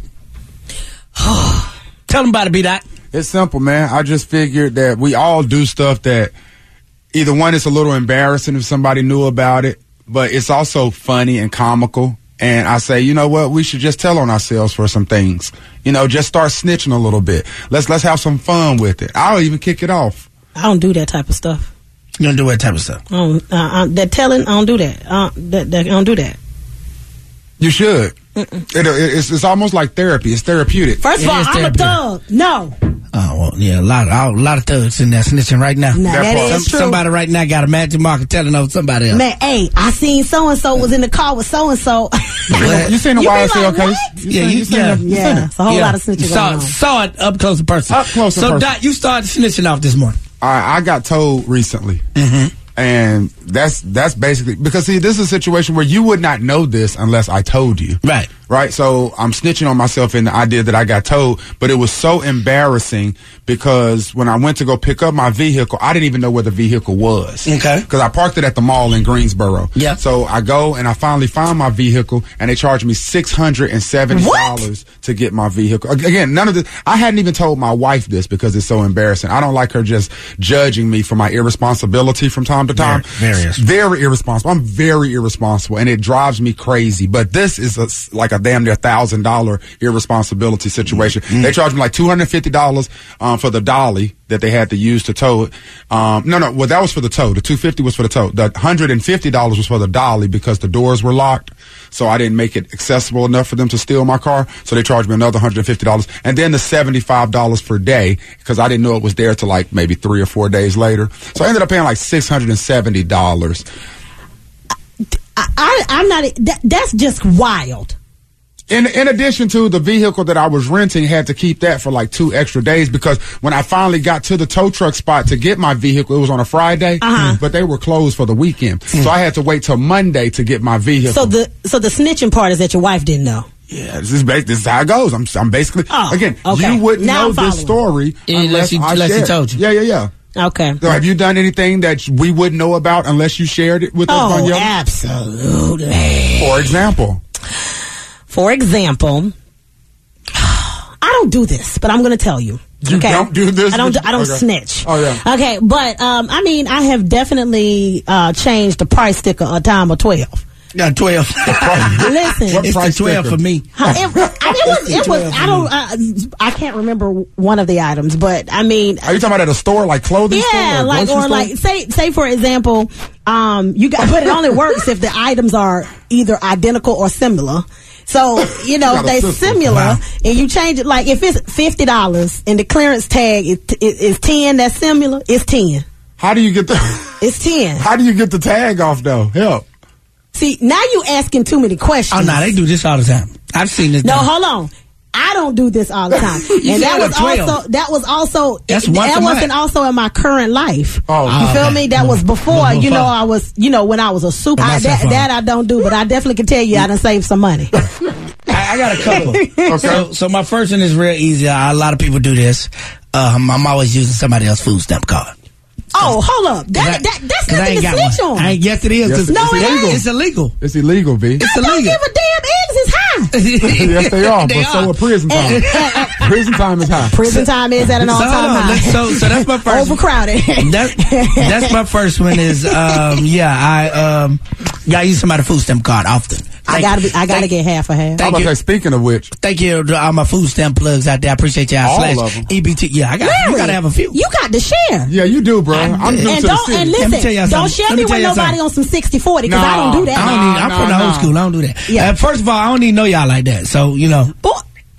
Tell them about it, B-Dot. It's simple, man. I just figured that we all do stuff that either one, it's a little embarrassing if somebody knew about it, but it's also funny and comical. And I say, you know what? We should just tell on ourselves for some things. You know, just start snitching a little bit. Let's let's have some fun with it. I'll even kick it off. I don't do that type of stuff. You don't do that type of stuff? I don't, uh, uh, that telling, I don't do that. Uh, that, that. I don't do that. You should. It, it, it's, it's almost like therapy. It's therapeutic. First of all, I'm a thug. No. Oh, well, yeah, a lot of, a lot of thugs in there snitching right now. Nah, that, that is Some, true. Somebody right now got a magic marker telling on somebody else. Man, hey, I seen so-and-so was in the car with so-and-so. You seen the You Y be S L like, case? what? You Yeah, seen- you, you seen yeah, the- you Yeah, seen it? it's a whole Yeah. lot of snitching saw, going on. Saw it up close and personal. Up close and so, personal. Dot, you started snitching off this morning. I, I got told recently. Mm-hmm. And that's that's basically because see, this is a situation where you would not know this unless I told you. Right. Right. So I'm snitching on myself in the idea that I got told, but it was so embarrassing because when I went to go pick up my vehicle, I didn't even know where the vehicle was. Okay. Because I parked it at the mall in Greensboro. Yeah. So I go and I finally find my vehicle and they charged me six hundred seventy dollars to get my vehicle. Again, none of this, I hadn't even told my wife this because it's so embarrassing. I don't like her just judging me for my irresponsibility from time to time. Very, very Very irresponsible. I'm very irresponsible and it drives me crazy. But this is a, like a damn near thousand dollar irresponsibility situation. Mm-hmm. They charged me like two hundred fifty dollars um, for the dolly that they had to use to tow it. Um, no, no, well that was for the tow. The two fifty was for the tow. The one hundred fifty dollars was for the dolly because the doors were locked. So I didn't make it accessible enough for them to steal my car. So they charged me another one hundred fifty dollars. And then the seventy-five dollars per day because I didn't know it was there till like maybe three or four days later. So I ended up paying like six hundred seventy dollars. I, I, I'm not. That, that's just wild. In in addition to the vehicle that I was renting, had to keep that for like two extra days because when I finally got to the tow truck spot to get my vehicle, it was on a Friday, Uh-huh. but they were closed for the weekend. So I had to wait till Monday to get my vehicle. So the so the snitching part is that your wife didn't know. yeah, this is, ba- this is how it goes. I'm I'm basically Oh, again. okay. You wouldn't Now know I'm following. this story Unless unless, he- I unless he shared. told you. Yeah, yeah, yeah. Okay. So have you done anything that we wouldn't know about unless you shared it with us, Oh, Danielle? absolutely. For example, For example, I don't do this, but I'm going to tell you. You okay? don't do this? I don't. I don't Okay. snitch. Oh, yeah. Okay, but um, I mean, I have definitely uh, changed the price sticker a time or twelve. Yeah, twelve. Listen, What It's the price twelve sticker? for me. Huh, it, I mean, it was. It was I don't. Uh, I can't remember one of the items, but I mean, Are you talking about at a store like clothing store? yeah, or like grocery or store? like say say for example, um, you got, but it only works if the items are either identical or similar. So, you know, got if a they system. similar Wow. and you change it, like if it's fifty dollars and the clearance tag is, is, is ten that's similar, it's ten. How do you get the It's ten. How do you get the tag off though? Help. See, now you asking too many questions. Oh, no, they do this all the time. I've seen this No, done. hold on. I don't do this all the time. You and that said was a twelve. also that was also That's it, once that a wasn't month. also in my current life. Oh, you okay. feel me? That was before, you know, I was, you know, when I was a super. And I, that's that, so fun. that I don't do, but I definitely can tell you I done saved some money. I, I got a couple. So, so my first one is real easy. A lot of people do this. Um, I'm always using somebody else's food stamp card. Oh, hold up. That, I- that that's 'cause I nothing ain't to got snitch one. on. I ain't, yes, it is. Yes, 'cause No, it's it illegal. ain't. It's illegal. It's illegal, B. I don't illegal. give a damn. Eggs is high. Yes, they are. They but so are. are prison time. And- and- Prison time is high. Prison time is at an So, all time high. let's- so, so that's my first. Overcrowded. That, that's my first one. Is um, yeah, I um, gotta use somebody's food stamp card often. I Thank- gotta be. I gotta thank- get half a half. I'm Thank about to you. say, speaking of which, Thank you to all my food stamp plugs out there. I appreciate y'all. All Slash of 'em. E B T. Yeah, I got. You Larry, gotta have a few. You got to share. yeah, you do, bro. I'm new And to the don't city. and Let me listen. tell y'all Don't something. share Let me me tell with y'all nobody something. on some sixty forty because I No, don't do that. I don't Nah, need. I'm nah, from the old nah. school. I don't do that. Yeah. Uh, first of all, I don't even know y'all like that. So you know. Boy, uh,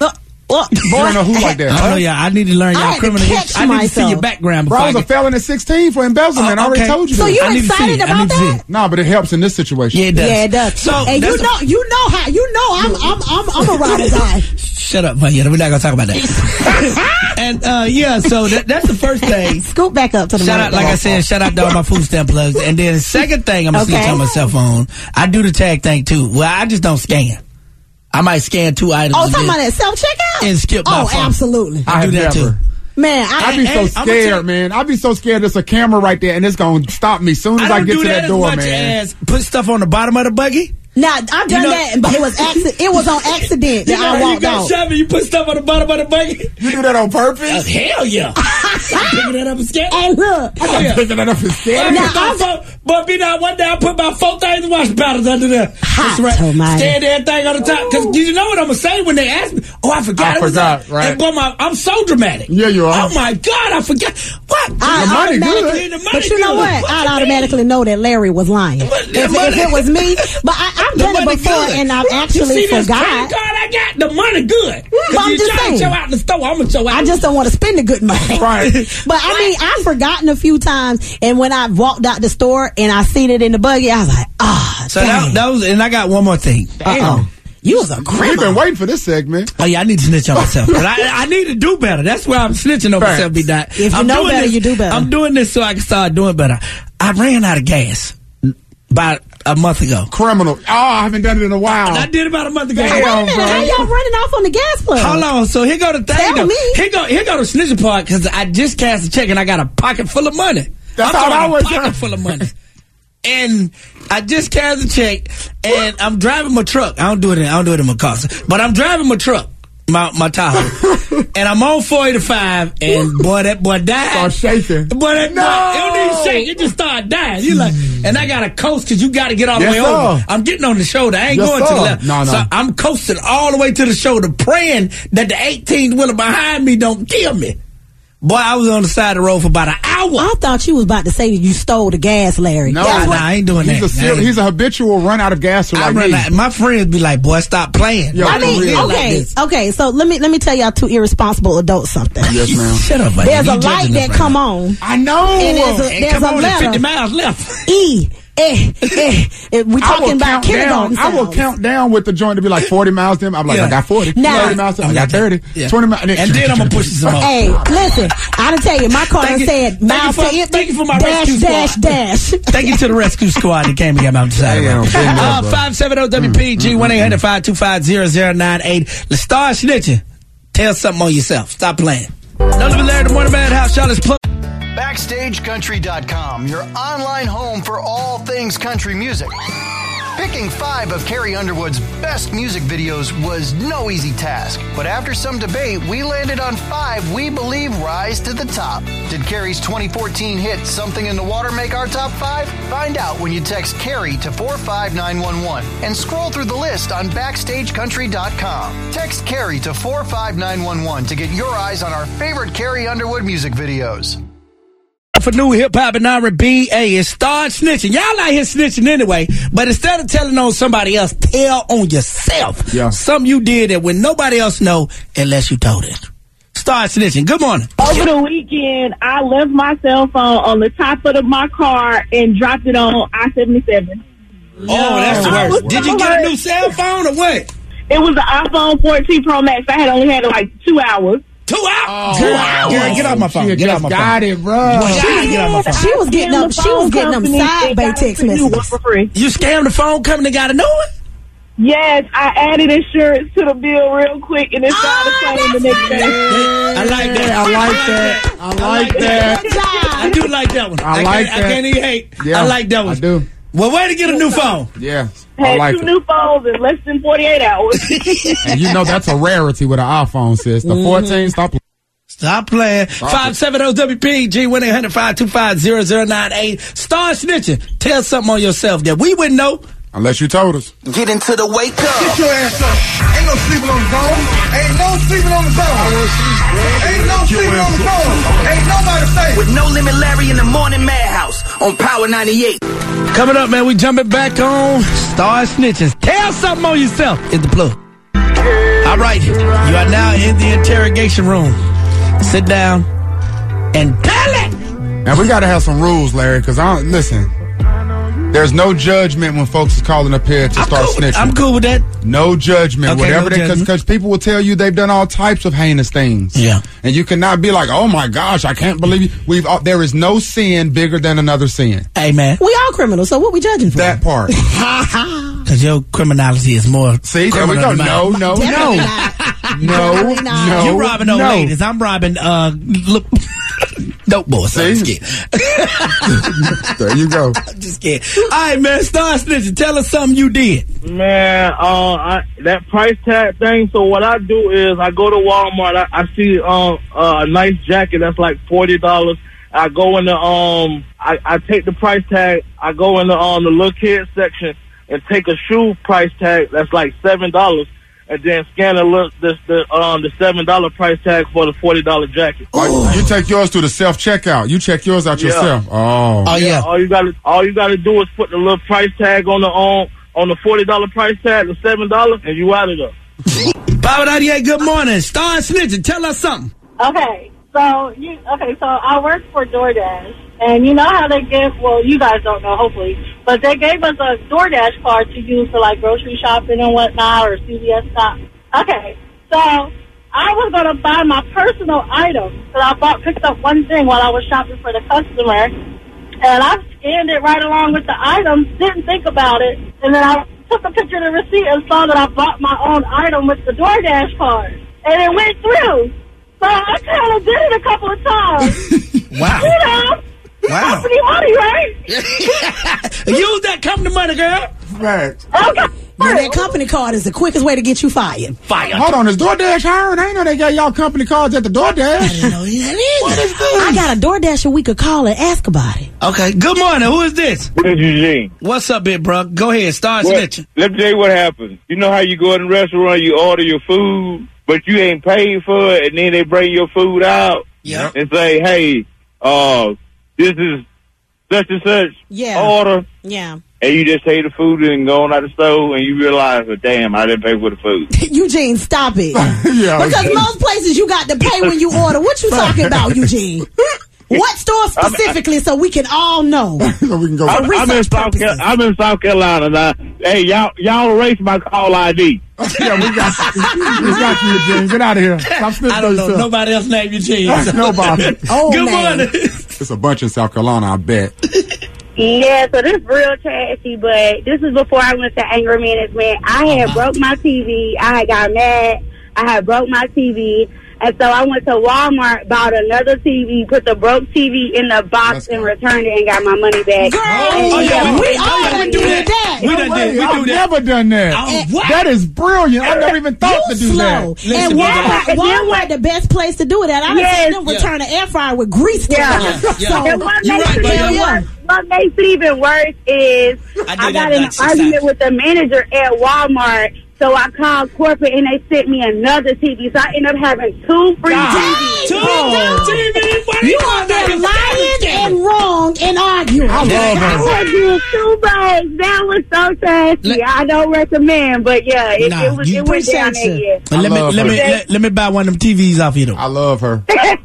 Oh, boy. You don't know who like that. I don't know, yeah. I need to learn I y'all had to criminal catch history. I need to see myself. your background Bro, before I was I a get... felon at sixteen for embezzlement. Oh, I already okay. told you So that. you I need to see excited it. I about need to see that? it. No, but it helps in this situation. Yeah, it does. Yeah, it does. So, and you that's a- know, you know how, you know, I'm, I'm, I'm, I'm a ride or die. Shut up, man. We're not going to talk about that. And, uh, yeah, so that, that's the first thing. Scoop back up to the Shout mic. out, like I said, shout out to all my food stamp plugs. And then the second thing I'm going to Okay. switch on my cell phone, I do the tag thing too. Well, I just don't scan. I might scan two items. Oh, and talking then- about that self checkout? And skip by Oh, phone. absolutely. I, I do have that never. too. Man, I, I'd be so and- I'ma tell you- scared, man. I'd be so scared there's a camera right there and it's going to stop me as soon as I I, don't get do to that, that as door, much man. as put stuff on the bottom of the buggy. now I've done You know- that, but it was accident. It was on accident You that know, I you walked got out. shot and you put stuff on the bottom of the buggy. You do that on purpose? Uh, hell yeah. I'm picking that up and scanning. Hey, look. Oh, yeah. Picking that up and But, scanning? Now, I put my- but be now one day I put about four thousand wash powders under there. Hot That's right. almighty. Scanned everything on the top. Because you know what I'm going to say when they ask me? Oh, I forgot I it was forgot, that. right. And boy, my, I'm so dramatic. Yeah, you are. Oh, my God, I forgot. What? I The money automatically- good. The money But you know good. what? What I'd you mean? automatically know that Larry was lying. But If, the if money- it was me, but I, I've The done it money before, good. and I've You actually see this forgot. credit card I got? The money good. But I'm you just trying saying. to show out in the store. I'm going to show out. I just don't want to spend the good money. Right. But I mean, I've forgotten a few times, and when I walked out the store and I seen it in the buggy, I was like, ah, So that, that was, and I got one more thing. uh-oh. You was a We've criminal. been waiting for this segment. Oh yeah, I need to snitch on myself. 'Cause I, I need to do better. That's why I'm snitching on Facts. myself. Be that. If you I'm know doing better, this- you do better. I'm doing this so I can start doing better. I ran out of gas about a month ago. Criminal. Oh, I haven't done it in a while. I did about a month ago. Wait a Damn, minute, bro. how y'all running off on the gas plug? Hold on. So here go the thing. Tell though. me. Here go here go the snitching part because I just cast a check and I got a pocket full of money. That's I'm how talking I about was a pocket done. full of money. And I just cast a check and I'm driving my truck. I don't do it in I don't do it in my car. But I'm driving my truck. My my Tahoe. And I'm on four eighty-five and boy that boy died. Start shaking. Boy that No. boy, it don't even shake. It just started dying. You like and I gotta coast because you gotta get all the Yes, way sir. over. I'm getting on the shoulder. I ain't Yes, going to sir. the left. No, no. So I'm coasting all the way to the shoulder, praying that the eighteen wheeler behind me don't kill me. Boy, I was on the side of the road for about an hour. I thought you was about to say that you stole the gas, Larry. No, That's Nah, what- nah, I ain't doing He's that. a, ser- I ain't- he's a habitual run out of gas I like run me. out. My friends be like, "Boy, stop playing." Yo, I for mean, real. okay, okay. So let me let me tell y'all two irresponsible adults something. Yes, ma'am. Shut up, man. There's You a light judging us that right come now. on. I know. And there's a- And there's come a on, it's letter. fifty miles left. E. Eh, eh, eh, we I talking will about count kindergarten down. I will sounds. count down with the joint to be like forty miles. Then I'm like, Yeah. I got forty. Now- thirty miles. I I got got that. thirty. Yeah. Twenty miles. And then I'm gonna push you some more. Hey, listen, I done tell you, my car Thank done you- said thank you miles for- to empty, thank you for my dash, rescue dash, squad. dash. Thank you to the rescue squad that came and got me on the side. Damn, been there, Uh, bro. five seven zero W P G one eight hundred five two five zero zero nine eight. Let's start snitching. Tell something on yourself. Stop playing. No living Larry, the Morning Madhouse. Charlotte's plug. Backstage Country dot com, your online home for all things country music. Picking five of Carrie Underwood's best music videos was no easy task, but after some debate, we landed on five we believe rise to the top. Did Carrie's twenty fourteen hit Something in the Water make our top five? Find out when you text Carrie to four five nine one one and scroll through the list on Backstage Country dot com. Text Carrie to four five nine one one to get your eyes on our favorite Carrie Underwood music videos. For new hip hop and R and B, hey, it's start snitching. Y'all out here snitching anyway, but instead of telling on somebody else, tell on yourself. Yeah. Something you did that when nobody else know unless you told it. Start snitching. Good morning. Over the weekend, I left my cell phone on the top of the, my car and dropped it on I seventy-seven. Oh, that's I worse. was Did you so get a hurt. new cell phone or what? It was the iPhone fourteen Pro Max. I had only had it like two hours. Two hours? Oh, Two hours? Girl, get off my phone. She Get off just my got phone. it, bro. Boy, she gotta get off my phone. She was getting Scammed them. the She was phone getting them company side and bay got text it for you messages. for free. You scammed the phone company and got a new one? Yes, I added insurance to the bill real quick and it started playing the next day. I like that. I like that. I like that. Good job. I do like that one. I like can't, I that. can't even hate. Yeah, I like that one. I do. Well, way to get a new phone. Yeah, I Had like two it. new phones in less than forty-eight hours. And you know that's a rarity with an iPhone, sis. The fourteen, stop. Stop playing. five seven zero W P G one eight hundred five two five zero zero nine eight. Start snitching. Tell something on yourself that we wouldn't know. Unless you told us. Get into the wake up. Get your ass up. Ain't no sleeping on the phone. Ain't no sleeping on the phone. Ain't no sleeping on the phone. Ain't nobody safe. With No Limit Larry in the Morning Madhouse on Power ninety-eight. Coming up, man, we jumping back on Start Snitching. Tell something on yourself is the plug. All All right, you are now in the interrogation room. Sit down and tell it. Now we gotta have some rules, Larry, because I don't listen. There's no judgment when folks is calling up here to I'm start cool, snitching. I'm cool with that. No judgment, Okay, whatever no they, because judgment. people will tell you they've done all types of heinous things. Yeah, and you cannot be like, oh my gosh, I can't believe you. We've uh, there is no sin bigger than another sin. Hey man, We all criminals, so what we judging for? That part. because your criminality is more. See, there we go. criminal than No, mine. no, Definitely no, not. no, Definitely not. no. You robbing old no. ladies. I'm robbing uh look dope boys. I'm just kidding. There you go. I'm just kidding. All right, man. Star Snitcher, tell us something you did. Man, uh, I, that price tag thing. So what I do is I go to Walmart. I, I see um uh, a nice jacket that's like forty dollars. I go in the um, I, I take the price tag. I go in the um the little kids section and take a shoe price tag that's like seven dollars, and then scan the look this the um the seven dollar price tag for the forty dollar jacket. Oh, you take yours to the self checkout. You check yours out Yeah. yourself. Oh, Oh yeah. All you gotta all you gotta do is put the little price tag on the um on the forty dollar price tag, the seven dollars, and you out of there. Power ninety-eight, good morning. Star Snitcher, tell us something. Okay, so you okay? So I work for DoorDash, and you know how they give? Well, you guys don't know, hopefully, but they gave us a DoorDash card to use for like grocery shopping and whatnot, or C V S stop. Okay, so I was gonna buy my personal items, but I bought picked up one thing while I was shopping for the customer, and I scanned it right along with the items. Didn't think about it, and then I took a picture of the receipt and saw that I bought my own item with the DoorDash card, and it went through. So I kind of did it a couple of times. Wow. You know, Wow. company money, right? Use that company money, girl. right. Okay. Now, that company card is the quickest way to get you fired. Fire. Hold on, is DoorDash hiring? I ain't know they got y'all company cards at the DoorDash. I didn't know that What either. is this? I got a DoorDasher we could call and ask about it. Okay, good morning. Who is this? This is Eugene. What's up, big bro? Go ahead, Star Snitcher. Let me tell you what happens. You know how you go in a restaurant, you order your food, but you ain't paid for it, and then they bring your food out Yeah. and say, hey, uh, this is such and such Yeah. order, Yeah. and you just take the food and go on out the stove, and you realize, well, damn, I didn't pay for the food. Eugene, stop it. Yeah. Because most places you got to pay when you order. What you talking about, Eugene? What store specifically so we can all know? So we can go. I'm, I'm in research South Car- purposes. I'm in South Carolina now. Hey, y'all, y'all erase my call I D. Yeah, we got you. We got you, Eugene. Get out of here. Stop snitching I on don't know yourself. nobody else named Eugene. Nobody. Oh, Good man. morning. It's a bunch in South Carolina, I bet. Yeah, so this is real trashy, but this is before I went to anger management. I had broke my T V. I had got mad. I had broke my T V. And so I went to Walmart, bought another T V, put the broke T V in the box, and returned it and got my money back. Girl, Oh, yeah, we, we- all oh, yeah, we done do did that. that. We done did. We I've do that. never done that. Oh, what? That is brilliant. I never even thought You to do slow. that. Listen, and brother. Walmart, And then Walmart what- the best place to do it at. I done Yes. seen them Yeah. return an air fryer with grease to Yeah. it. Yeah, yeah. So, And what You're makes right, it buddy. even Yeah. worse, what makes it even worse is I I, did that got in an like six argument times. with the manager at Walmart. So I called corporate and they sent me another T V. So I ended up having two free T Vs. Two Oh. T V. What are you you are on there there lying and wrong and arguing. I love I her. was doing two bags. That was so trashy. Let- I don't recommend, but yeah, it, Nah, it was. you It went down appreciate there. you. Yeah. Let me love let me her. let, let me buy one of them T Vs off you though. I love her.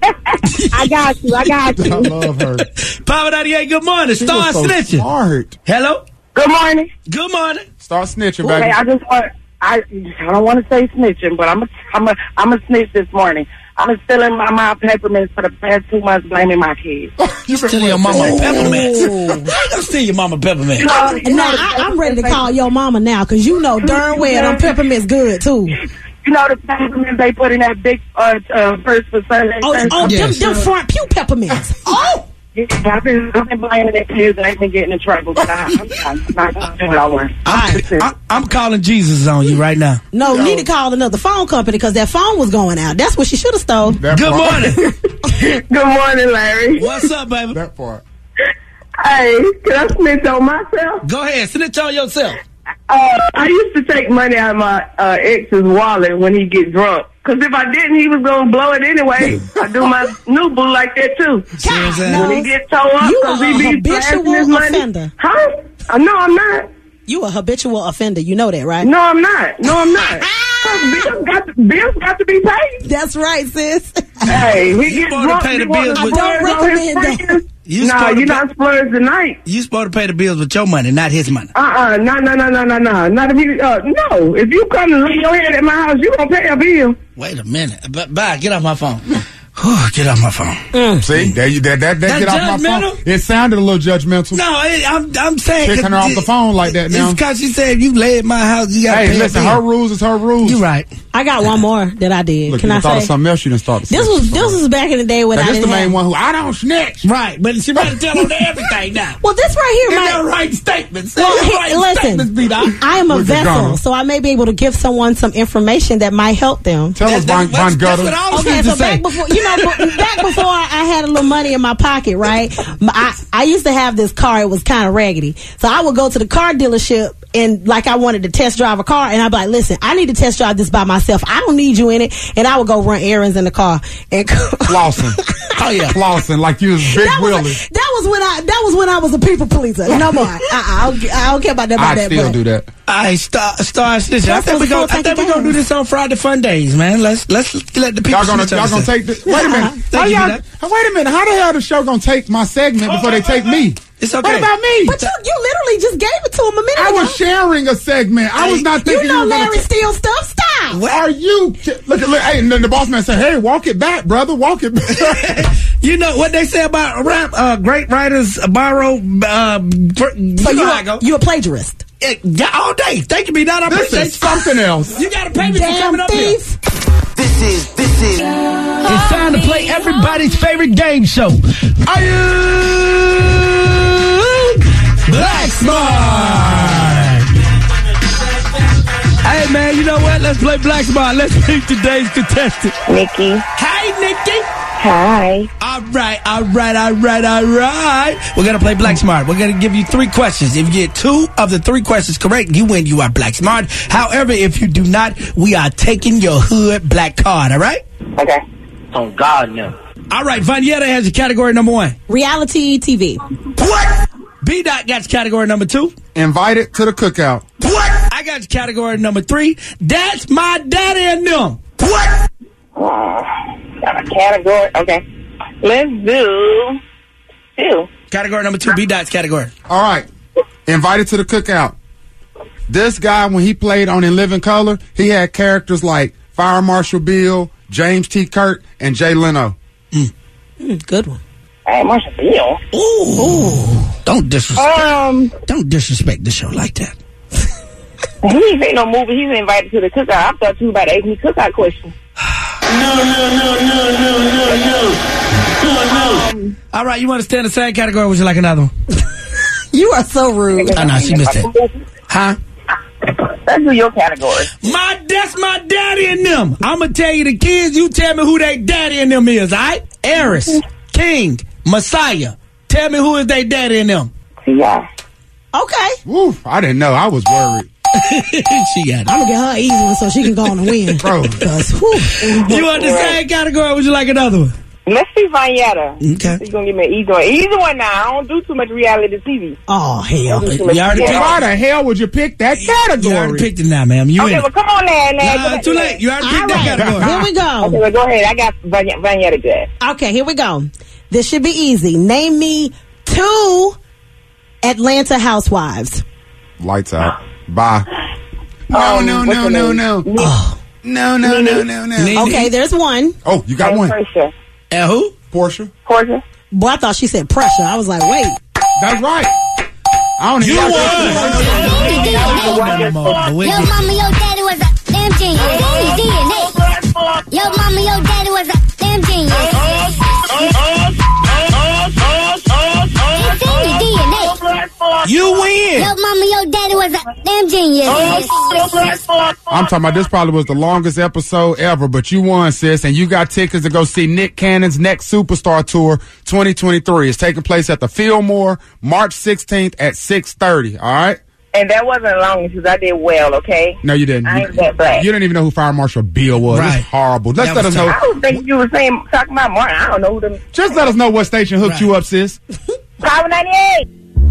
I got you. I got I you. love her. Power ninety-eight, good morning. She Star was so Snitcher. smart. Hello. Good morning. Good morning. Start snitching, Okay, baby. I just want. I I don't want to say snitching, but I'm a I'm a I'm a snitch this morning. I'm stealing my mom peppermints for the past two months, blaming my kids. You Steal your mama peppermints. How you gonna steal your mama peppermints? Uh, And now I, I'm ready to call your mama now because you know darn well them peppermints good too. You know the peppermints they put in that big uh, uh first for Sunday. Oh, Thursday? oh Yeah, them, them sure. front pew peppermints. Oh, Yeah, I've been I've been blaming their kids and they've been getting in trouble. But I, I'm, I'm not gonna do what I want. I'm, I, I'm calling Jesus on you right now. no, we need to call another phone company because that phone was going out. That's what she should have stole. That Good part. morning. Good morning, Larry. What's up, baby? That part. Hey, can I snitch on myself? Go ahead, snitch on yourself. Uh, I used to take money out of my uh, ex's wallet when he get drunk. Cause if I didn't, he was gonna blow it anyway. I do my new boo like that too. God, When he get towed up, You cause are he a be flashing his habitual money. offender. Huh? Uh, no, I'm not. You a habitual offender. You know that, right? No, I'm not. No, I'm not. bills got to, bills got to be paid. That's right, sis. Hey, he You gets supposed to drunk. pay He the want bills to with- I don't splurge on his recommend that. friends. You Nah, supposed to you're pay- not splurge tonight. You supposed to pay the bills with your money, not his money. Uh-uh, no, no, no, no, no, no. Not if you, uh, no. If you come and lay your head at my house, you gonna pay a bill. Wait a minute. B- Bye. Get off my phone. Get off my phone. Mm. See, there you, that, that, that That's get off my judgmental? phone. It sounded a little judgmental. No, it, I'm I'm saying Kicking her off the phone like that now. It's because she said you lay at my house. You got to Hey, pay listen, a bill. her rules is her rules. You right. I got one more that I did. Look, Can you I thought say? of something else. You didn't start. This was this was back in the day when Now, I this didn't the main have, one who I don't snitch. Right, but she better tell on everything now. Well, this right here, Give my them right statements. Say Well, the hey, right listen, statements, B-Dot. I am a Look at vessel, Ghana. so I may be able to give someone some information that might help them. Tell us, Von, That's- Von that's Gutter. what I was Okay, going so to say. back before you know, b- back before I had a little money in my pocket, right? m- I I used to have this car. It was kind of raggedy, so I would go to the car dealership and like I wanted to test drive a car, and I'd be like, "Listen, I need to test drive this by myself. I don't need you in it." And I would go run errands in the car and Flossing. Oh, yeah. Flossing like you was Big that was, Willie. that was when I that was when I was a people pleaser. No more. Uh-uh, I, don't, I don't care about that. About I that still but- do that. I start start snitching. I Plus, think we those go. full I think tank we of gonna do gas. this on Friday Fun Days, man. Let's let's let the people. Y'all gonna snitch on y'all gonna us. take this? Wait a minute. Thank How you, y'all- B-Dot. wait a minute. How the hell the show gonna take my segment before they take me? It's okay. What about me? But you you literally just gave it to him a minute I ago. was sharing a segment. I was not thinking You know were gonna Larry ta- steal stuff. Stop. Are you? Look at look. Hey, and then the boss man said, "Hey, walk it back, brother. Walk it back." You know what they say about rap? Uh, great writers borrow. Uh, for, you So know you how I a, go. you a plagiarist. Eh, yeah, all day. Thank you, B-Dot. I This appreciate is something else. You got to pay me for Damn coming up here. thief. This is, this is. It's time to play everybody's favorite game show. Are you Black Smart? Hey, man, you know what? Let's play Black Smart. Let's meet today's contestant. Nikki. Hey, Nikki. Hi. All right, all right, all right, all right. We're going to play Black Smart. We're going to give you three questions. If you get two of the three questions correct, you win. You are Black Smart. However, if you do not, we are taking your hood black card, all right? Okay. Oh, God, no. All right, Vanyetta has your category number one. Reality T V. What? B-Dot got your category number two. Invited to the cookout. What? I got your category number three. That's my daddy and them. What? Oh, got a category. Okay. Let's do two. Category number two, B-Dot's category. All right. Invited to the cookout. This guy, when he played on In Living Color, he had characters like Fire Marshal Bill, James T. Kirk, and Jay Leno. Mm, good one. Hey, Marshall Bill. Ooh. Ooh. Don't disrespect. Um, Don't disrespect the show like that. he ain't seen no movie. He's invited to the cookout. I thought you about to ask me cookout question. No, no, no, no, no, no, no. No, no. All right, you want to stay in the same category or would you like another one? You are so rude. Oh, no, she missed it. Huh? Let's do your category. My, that's my daddy and them. I'm going to tell you the kids, you tell me who they daddy and them is, all right? Eris, King, Messiah. Tell me who is they daddy and them. Yeah. Okay. Woo, I didn't know. I was worried. She got it. I'm gonna get her easy one so she can go on and win. Bro. Because, whew. You want the same category or would you like another one? Let's see Vanyetta. Okay. You're going to give me an easy one. Easy one now. I don't do too much reality T V. Oh, hell. I do too You much already reality. Why the hell would you pick that You already category? picked it now, ma'am. You Okay, in well, it. come on now. now. Nah, too late. You already picked All that right. category. Here we go. Okay, well, go ahead. I got Vany- Vanyetta good. Okay, here we go. This should be easy. Name me two Atlanta housewives. Lights out. Bye. No, Um, no, what's no, her no, name? no. Nene. Oh. No, no, no, no, no. Nene. Okay, there's one. Oh, you got And one. Portia. And who? Portia. Portia. Boy, I thought she said pressure. I was like, wait. That's right. I don't even You watch won. that. Yo, mama, your daddy was a damn genius. Yo, mama, your daddy was a damn genius. It's in your D N A. You win. Yo, mama, your daddy was a damn genius. I'm talking about this probably was the longest episode ever, but you won, sis, and you got tickets to go see Nick Cannon's next Superstar Tour twenty twenty-three. It's taking place at the Fillmore March sixteenth at six thirty, all right? And that wasn't long because I did well, okay? No, you didn't. I You, ain't that black. you didn't even know who Fire Marshal Bill was. Right. It's horrible. Let's That let was us know. I was thinking you were saying, talking about Martin. I don't know who them. Just let us know what station hooked Right. you up, sis. Power ninety-eight.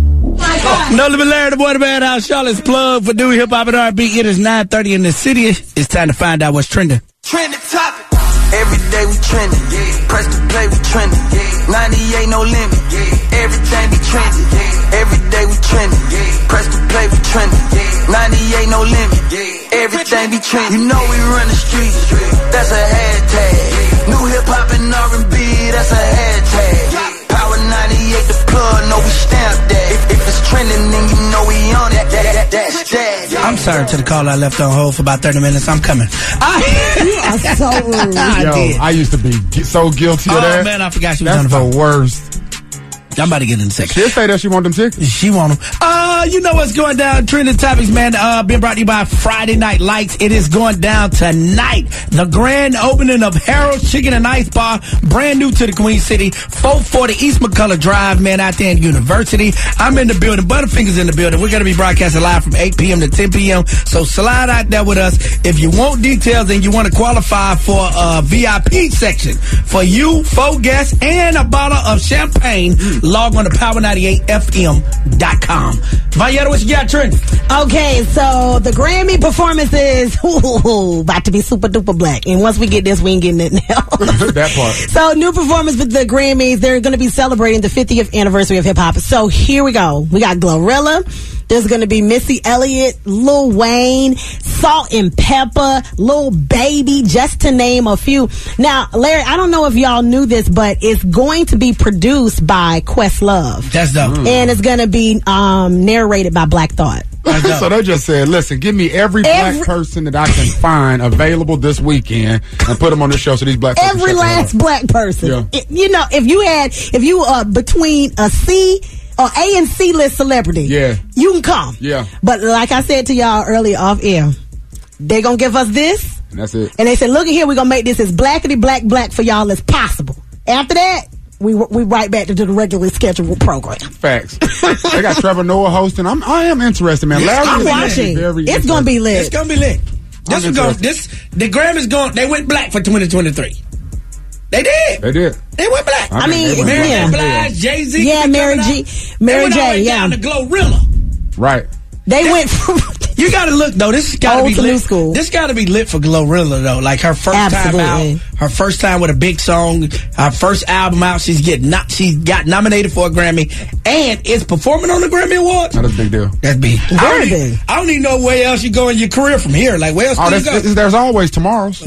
my God. No Limit Larry, the boy, the Madhouse, Charlotte's plug for new hip hop and R and B. It is nine thirty in the city. It's time to find out what's trending. Trending topic. Every day we trending. Yeah. Press the play, we trending. Yeah. ninety-eight, no limit. Yeah. Everything be trending. Yeah. Every day we trending. Yeah. Press the play, we trending. Yeah. ninety-eight, no limit. Yeah. Everything be trending. You know we run the streets. That's a hashtag. New hip hop and R and B. That's a hashtag. Power ninety-eight, the plug. No, we stamp that. If, if it's trending, then you know we on it. That, that, that's that. I'm sorry to the caller I left on hold for about thirty minutes. I'm coming. I, You are so rude. I Yo, did. I used to be gu- so guilty of Oh, that. man, I forgot she was That's on the phone. the worst. I'm about to get in a second. She'll say that she want them tickets. She want them. Uh, you know what's going down. Trending topics, man. Uh, being brought to you by Friday Night Lights. It is going down tonight. The grand opening of Harold's Chicken and Ice Bar, brand new to the Queen City, four forty East McCullough Drive, man, out there in University. I'm in the building. Butterfingers in the building. We're going to be broadcasting live from eight p.m. to ten p.m. So slide out there with us. If you want details and you want to qualify for a V I P section for you, four guests, and a bottle of champagne, log on to power ninety-eight F M dot com. Valletta, what you got trending? Okay, so the Grammy performances, ooh, about to be super duper black. And once we get this, we ain't getting it now. That part. So, new performance with the Grammys. They're going to be celebrating the fiftieth anniversary of hip hop. So, here we go. We got Glorilla. There's going to be Missy Elliott, Lil Wayne, Salt and Pepper, Lil Baby, just to name a few. Now, Larry, I don't know if y'all knew this, but it's going to be produced by Questlove. That's dope. Mm. And it's going to be um, narrated by Black Thought. So they just said, listen, give me every black Every- person that I can find available this weekend and put them on the show so these black folks can Every check them last out. black person. Yeah. It- you know, if you had, if you uh between a C or A and C list celebrity, Yeah. you can come. Yeah. But like I said to y'all earlier off air, they gonna give us this, And that's it. and they said, look at here, we're gonna make this as blackity black black for y'all as possible. After that, we we right back to the regularly scheduled program. Facts. They got Trevor Noah hosting. I'm, I am interested, man. Larry I'm is watching. very It's gonna be lit. It's gonna be lit. This I'm is going. interested. This the Grammys going. They went black for twenty twenty-three. They did. They did. They went black. I mean, they went Mary yeah. J. Blige, Jay Z. Yeah, Mary G, Mary J, yeah. Down to Glorilla. Right. They went from You got to look though. This has got to Old be to lit. new school. This got to be lit for Glorilla though. Like her first Absolutely. time out, her first time with a big song, her first album out. She's getting not. She got nominated for a Grammy and is performing on the Grammy Awards. That's a big deal. That's big. I Very don't, big. I don't even know where else you go in your career from here. Like where else Oh, do you that's, go? there's always tomorrows.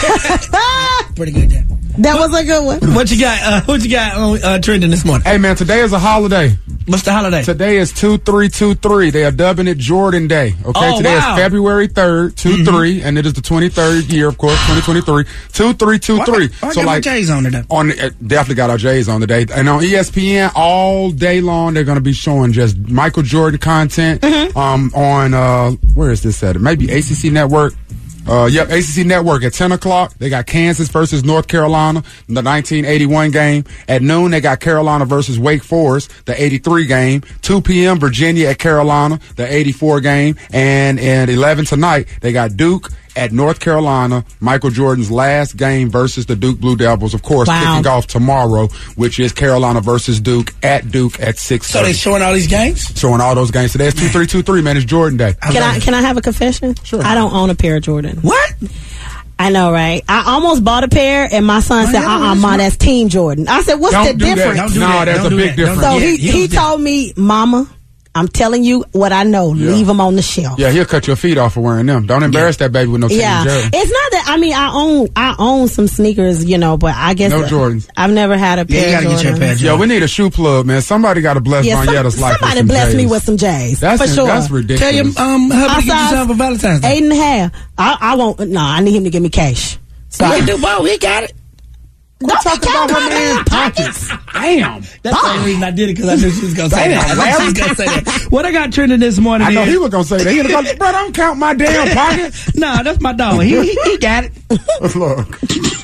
Pretty good. Jack. that was a good one. What you got? Uh, what you got on uh, trending this morning? Hey, man, today is a holiday. What's the holiday? Today is two three two three. They are dubbing it Jordan Day. Okay, Oh, today wow. is February third, two three, and it is the twenty-third year, of course, twenty twenty-three. two three two three. I So, got my like, J's on today. on uh, definitely got our J's on today. And on E S P N all day long, they're going to be showing just Michael Jordan content. Mm-hmm. Um, on, uh, where is this at? Maybe A C C Network. Uh, yep, A C C Network at ten o'clock. They got Kansas versus North Carolina, the nineteen eighty-one game. At noon, they got Carolina versus Wake Forest, the eighty-three game. two p.m., Virginia at Carolina, the eighty-four game. And at eleven tonight, they got Duke at North Carolina, Michael Jordan's last game versus the Duke Blue Devils. Of course, Wow. kicking off tomorrow, which is Carolina versus Duke at Duke at six So they showing all these games? showing all those games. Today is two three two three, man. It's Jordan Day. Can I can I have a confession? Sure. I don't own a pair of Jordan. What? I know, right? I almost bought a pair, and my son said, yeah, "Uh, uh that's Ma, right. that's Team Jordan." I said, "What's Don't the do that. difference?" Don't do No, that. there's Don't a do big that. Don't difference. do So that. he Yeah, he was told me, "Mama, I'm telling you what I know. Yeah. Leave them on the shelf." Yeah, he'll cut your feet off for wearing them. Don't embarrass that baby with no Team Yeah, Jordan. it's not that. I mean, I own I own some sneakers, you know, but I guess No Jordans. I've never had a Yeah, pair. you gotta of get your Jordans. pair of Yo, Jordans. we need a shoe plug, man. Somebody got to bless Yeah, some- Vonyetta's life with somebody some bless me J's. with some J's That's for sure. That's ridiculous. Tell your um hubby to get I you something for Valentine's Day. Eight and a half. I, I won't. No, I need him to give me cash. So He can do both. He got it. don't talking be about counting her my man's pockets. Damn. That's the only reason I did it, because I knew she was going to say Damn, that. I knew she was going to say that. What I got trending this morning I know is... he was going to say that. He was going to bro, don't count my damn pockets. Nah, that's my dog. He, he, he got it. Look.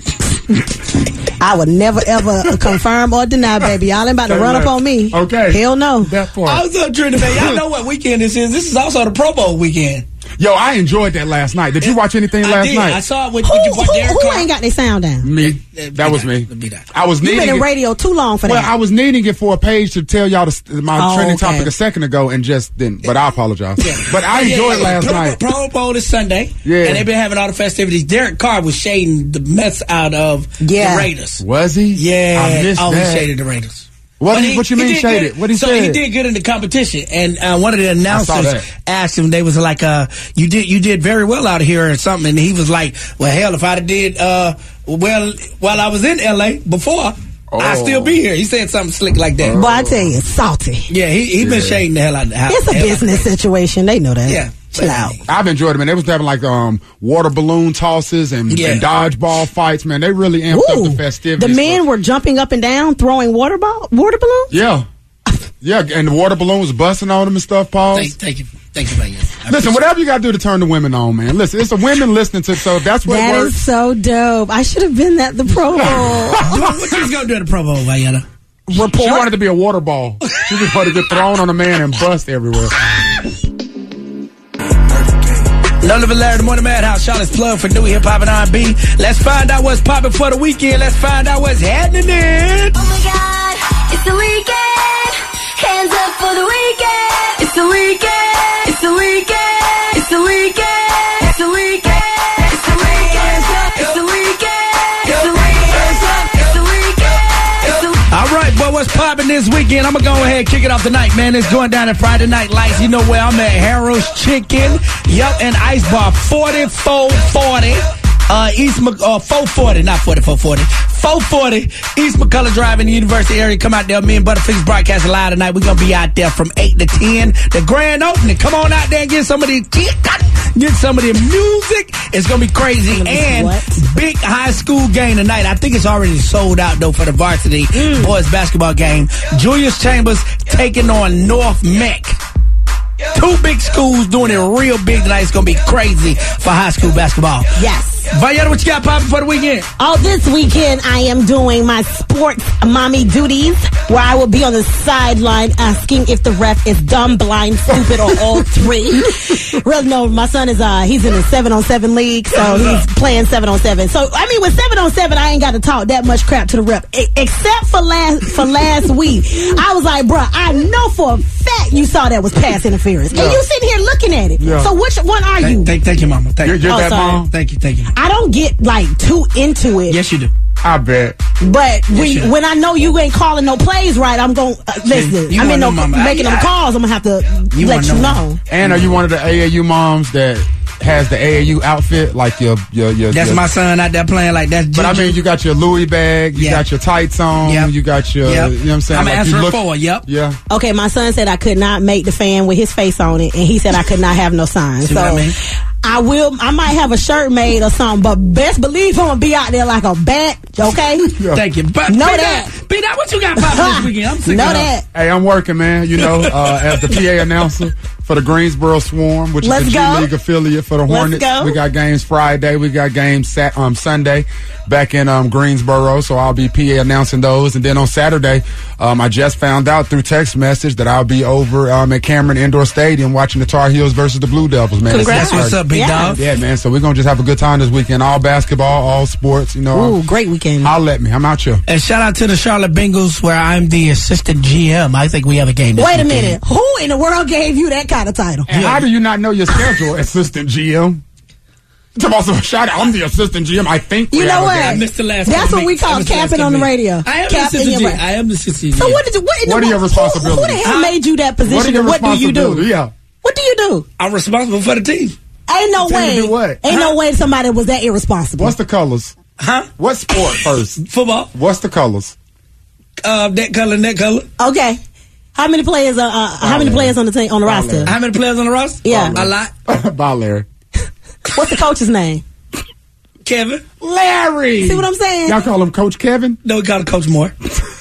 I would never ever confirm or deny, baby. Y'all ain't about to run up on me. Okay. Hell no. That part. I was up trending, man. Y'all know what weekend this is. This is also the Pro Bowl weekend. Yo, I enjoyed that last night. Did you watch anything I last did. night? I saw it with, Who, with your boy who, Derek who Carr. ain't got their sound down? Me. That was me. I was You've needing been in it. radio too long for Well, that. I was needing it for a page to tell y'all the, my Oh, trending okay. topic a second ago and just didn't. But I apologize. But I Yeah, enjoyed yeah, last Pro, night. Pro Bowl is Sunday. Yeah. And they've been having all the festivities. Derek Carr was shading the mess out of Yeah. the Raiders. Was he? Yeah. I missed oh, that. he shaded the Raiders. What, But do you- what you mean did shaded? good. What he so said? he did good in the competition, and uh, one of the saw announcers that. asked him. They was like, uh, "You did, you did very well out here, or something." And he was like, "Well, hell, if I'd have did uh, well while I was in L A before, I'd Oh. still be here." He said something slick like that. Boy, I tell you, it's salty. Yeah, he he been shading the hell out of the house. It's a business situation. They know that. Yeah. Chill out. I've enjoyed it, man. They was having like um water balloon tosses and, Yeah. and dodgeball fights, man. They really amped Ooh, up the festivities. the men were jumping up and down, throwing water ball, water balloons. Yeah. Yeah, and the water balloon was busting on them and stuff, Paul. Thank, thank you, thank you, man. Listen, whatever you got to do to turn the women on, man. Listen, it's the women listening to, so that's what That works. is so dope. I should have been at the Pro Bowl. What you was gonna do at the Pro Bowl, Valletta? Report. She wanted to be a water ball. She just wanted to get thrown on a man and bust everywhere. No Living Larry, the Morning Madhouse. Charlotte's plug for new hip hop and R and B. Let's find out what's popping for the weekend. Let's find out what's happening. Oh my God, it's the weekend. Hands up for the weekend. It's the weekend. It's the weekend. It's the weekend. It's the weekend. It's the weekend. It's the weekend. It's the weekend. It's the weekend. It's the All right, boy, what's popping this weekend? I'm gonna go ahead and kick it off tonight, man. It's going down at Friday Night Lights. You know where I'm at, Harold's Chicken. Yup, and Ice Bar, forty-four forty. Uh, East, Mc- uh, four forty, not forty-four forty. four forty, East McCullough Drive in the University area. Come out there. Me and Butterfix broadcasting live tonight. We're going to be out there from eight to ten. The grand opening. Come on out there and get some of the get some of the music. It's going to be crazy. And what? big high school game tonight. I think it's already sold out, though, for the varsity boys basketball game. Julius Chambers taking on North Meck. Two big schools doing it real big tonight. It's going to be crazy for high school basketball. Yes. Valletta, what you got popping for the weekend? Oh, this weekend I am doing my sports mommy duties, where I will be on the sideline asking if the ref is dumb, blind, stupid, or all three. Really, no, my son is uh he's in the seven on seven league, so he's playing seven on seven. So I mean, with seven on seven, I ain't got to talk that much crap to the ref, e- except for last for last week. I was like, bruh, I know for a fact you saw that was pass interference, and you sitting here looking at it. Yeah. So which one are you? Thank, thank, thank you, Mama. Thank You're, you. you're Oh, that sorry. mom? Thank you, thank you. I don't get like too into it. Yes, you do. I bet. But when, you do. when I know you ain't calling no plays right, I'm going uh, listen. you I'm in wanna no know, Mama. making I- them I- calls. I'm gonna have to You let wanna you know. know. And are you one of the A A U moms that has the A A U outfit, like your your your? That's your, my son out there playing like that's. But I Juju. mean, you got your Louis bag, you Yeah. got your tights on, Yep. you got your, Yep. you know what I'm saying? I'm like you answering look- for it. Yep. Yeah. Okay, my son said I could not make the fan with his face on it, and he said I could not have no sign. See so what I mean? I will. I might have a shirt made or something, but best believe I'm gonna be out there like a bat. Okay. Thank you. But Know be that. Be that what you got popping this weekend? I'm sick Know of that. Hey, I'm working, man. You know, uh, as the P A announcer for the Greensboro Swarm, which Let's is the go. G League affiliate for the Let's Hornets. go. We got games Friday. We got games sat- um, Sunday back in um, Greensboro. So I'll be P A announcing those. And then on Saturday, um, I just found out through text message that I'll be over um, at Cameron Indoor Stadium watching the Tar Heels versus the Blue Devils, man. Congrats. That's what's up, big Yeah. dog. Yeah, man. So we're going to just have a good time this weekend. All basketball, all sports, you know. Ooh, great weekend. Holla at me. I'm out here. And shout out to the Charlotte Bengals, where I'm the assistant G M. I think we have a game this Wait a weekend. minute. Who in the world gave you that kind of title? And how do you not know your schedule, assistant G M? It's also a shout out. I'm the assistant G M. I think we You know have a what? game. I missed the last That's couple what we weeks. I call missed the last capping on the couple weeks. radio. I am the Capping assistant your G M. right. I am the assistant G So M. what did you? What, in the, What are your who- Who, the responsibilities? hell made you that What are position? your and What do you do? responsibilities? Yeah. What do you do? I'm responsible for the team. Ain't no Tell me way. to do what? Ain't Huh? no way somebody was that irresponsible. What's the colors? Huh? What sport first? Football. What's the colors? Uh, that color, that color. Okay. How many players? Uh, uh, how many players on the team on the roster? How many players on the roster? Yeah. A lot. Bye, Larry. What's the coach's name? Kevin. Larry. See what I'm saying? Y'all call him Coach Kevin? No, we call him Coach Moore.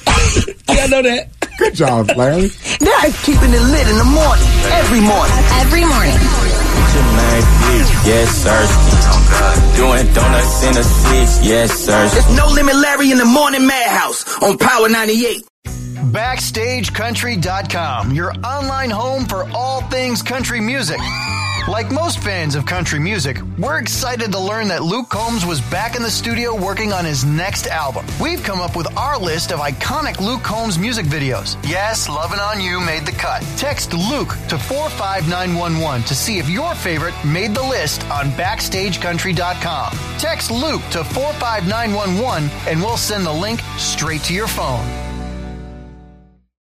I know that. Good job, Larry. Keeping it lit in the morning, every morning. Every morning. Yes, sir. Doing donuts in a six, yes, sir. It's No Limit Larry in the Morning Madhouse on Power ninety-eight. Backstage Country dot com, your online home for all things country music. Like most fans of country music, we're excited to learn that Luke Combs was back in the studio working on his next album. We've come up with our list of iconic Luke Combs music videos. Yes, Lovin' On You made the cut. Text Luke to four five nine one one to see if your favorite made the list on Backstage Country dot com. Text Luke to four five nine one one and we'll send the link straight to your phone.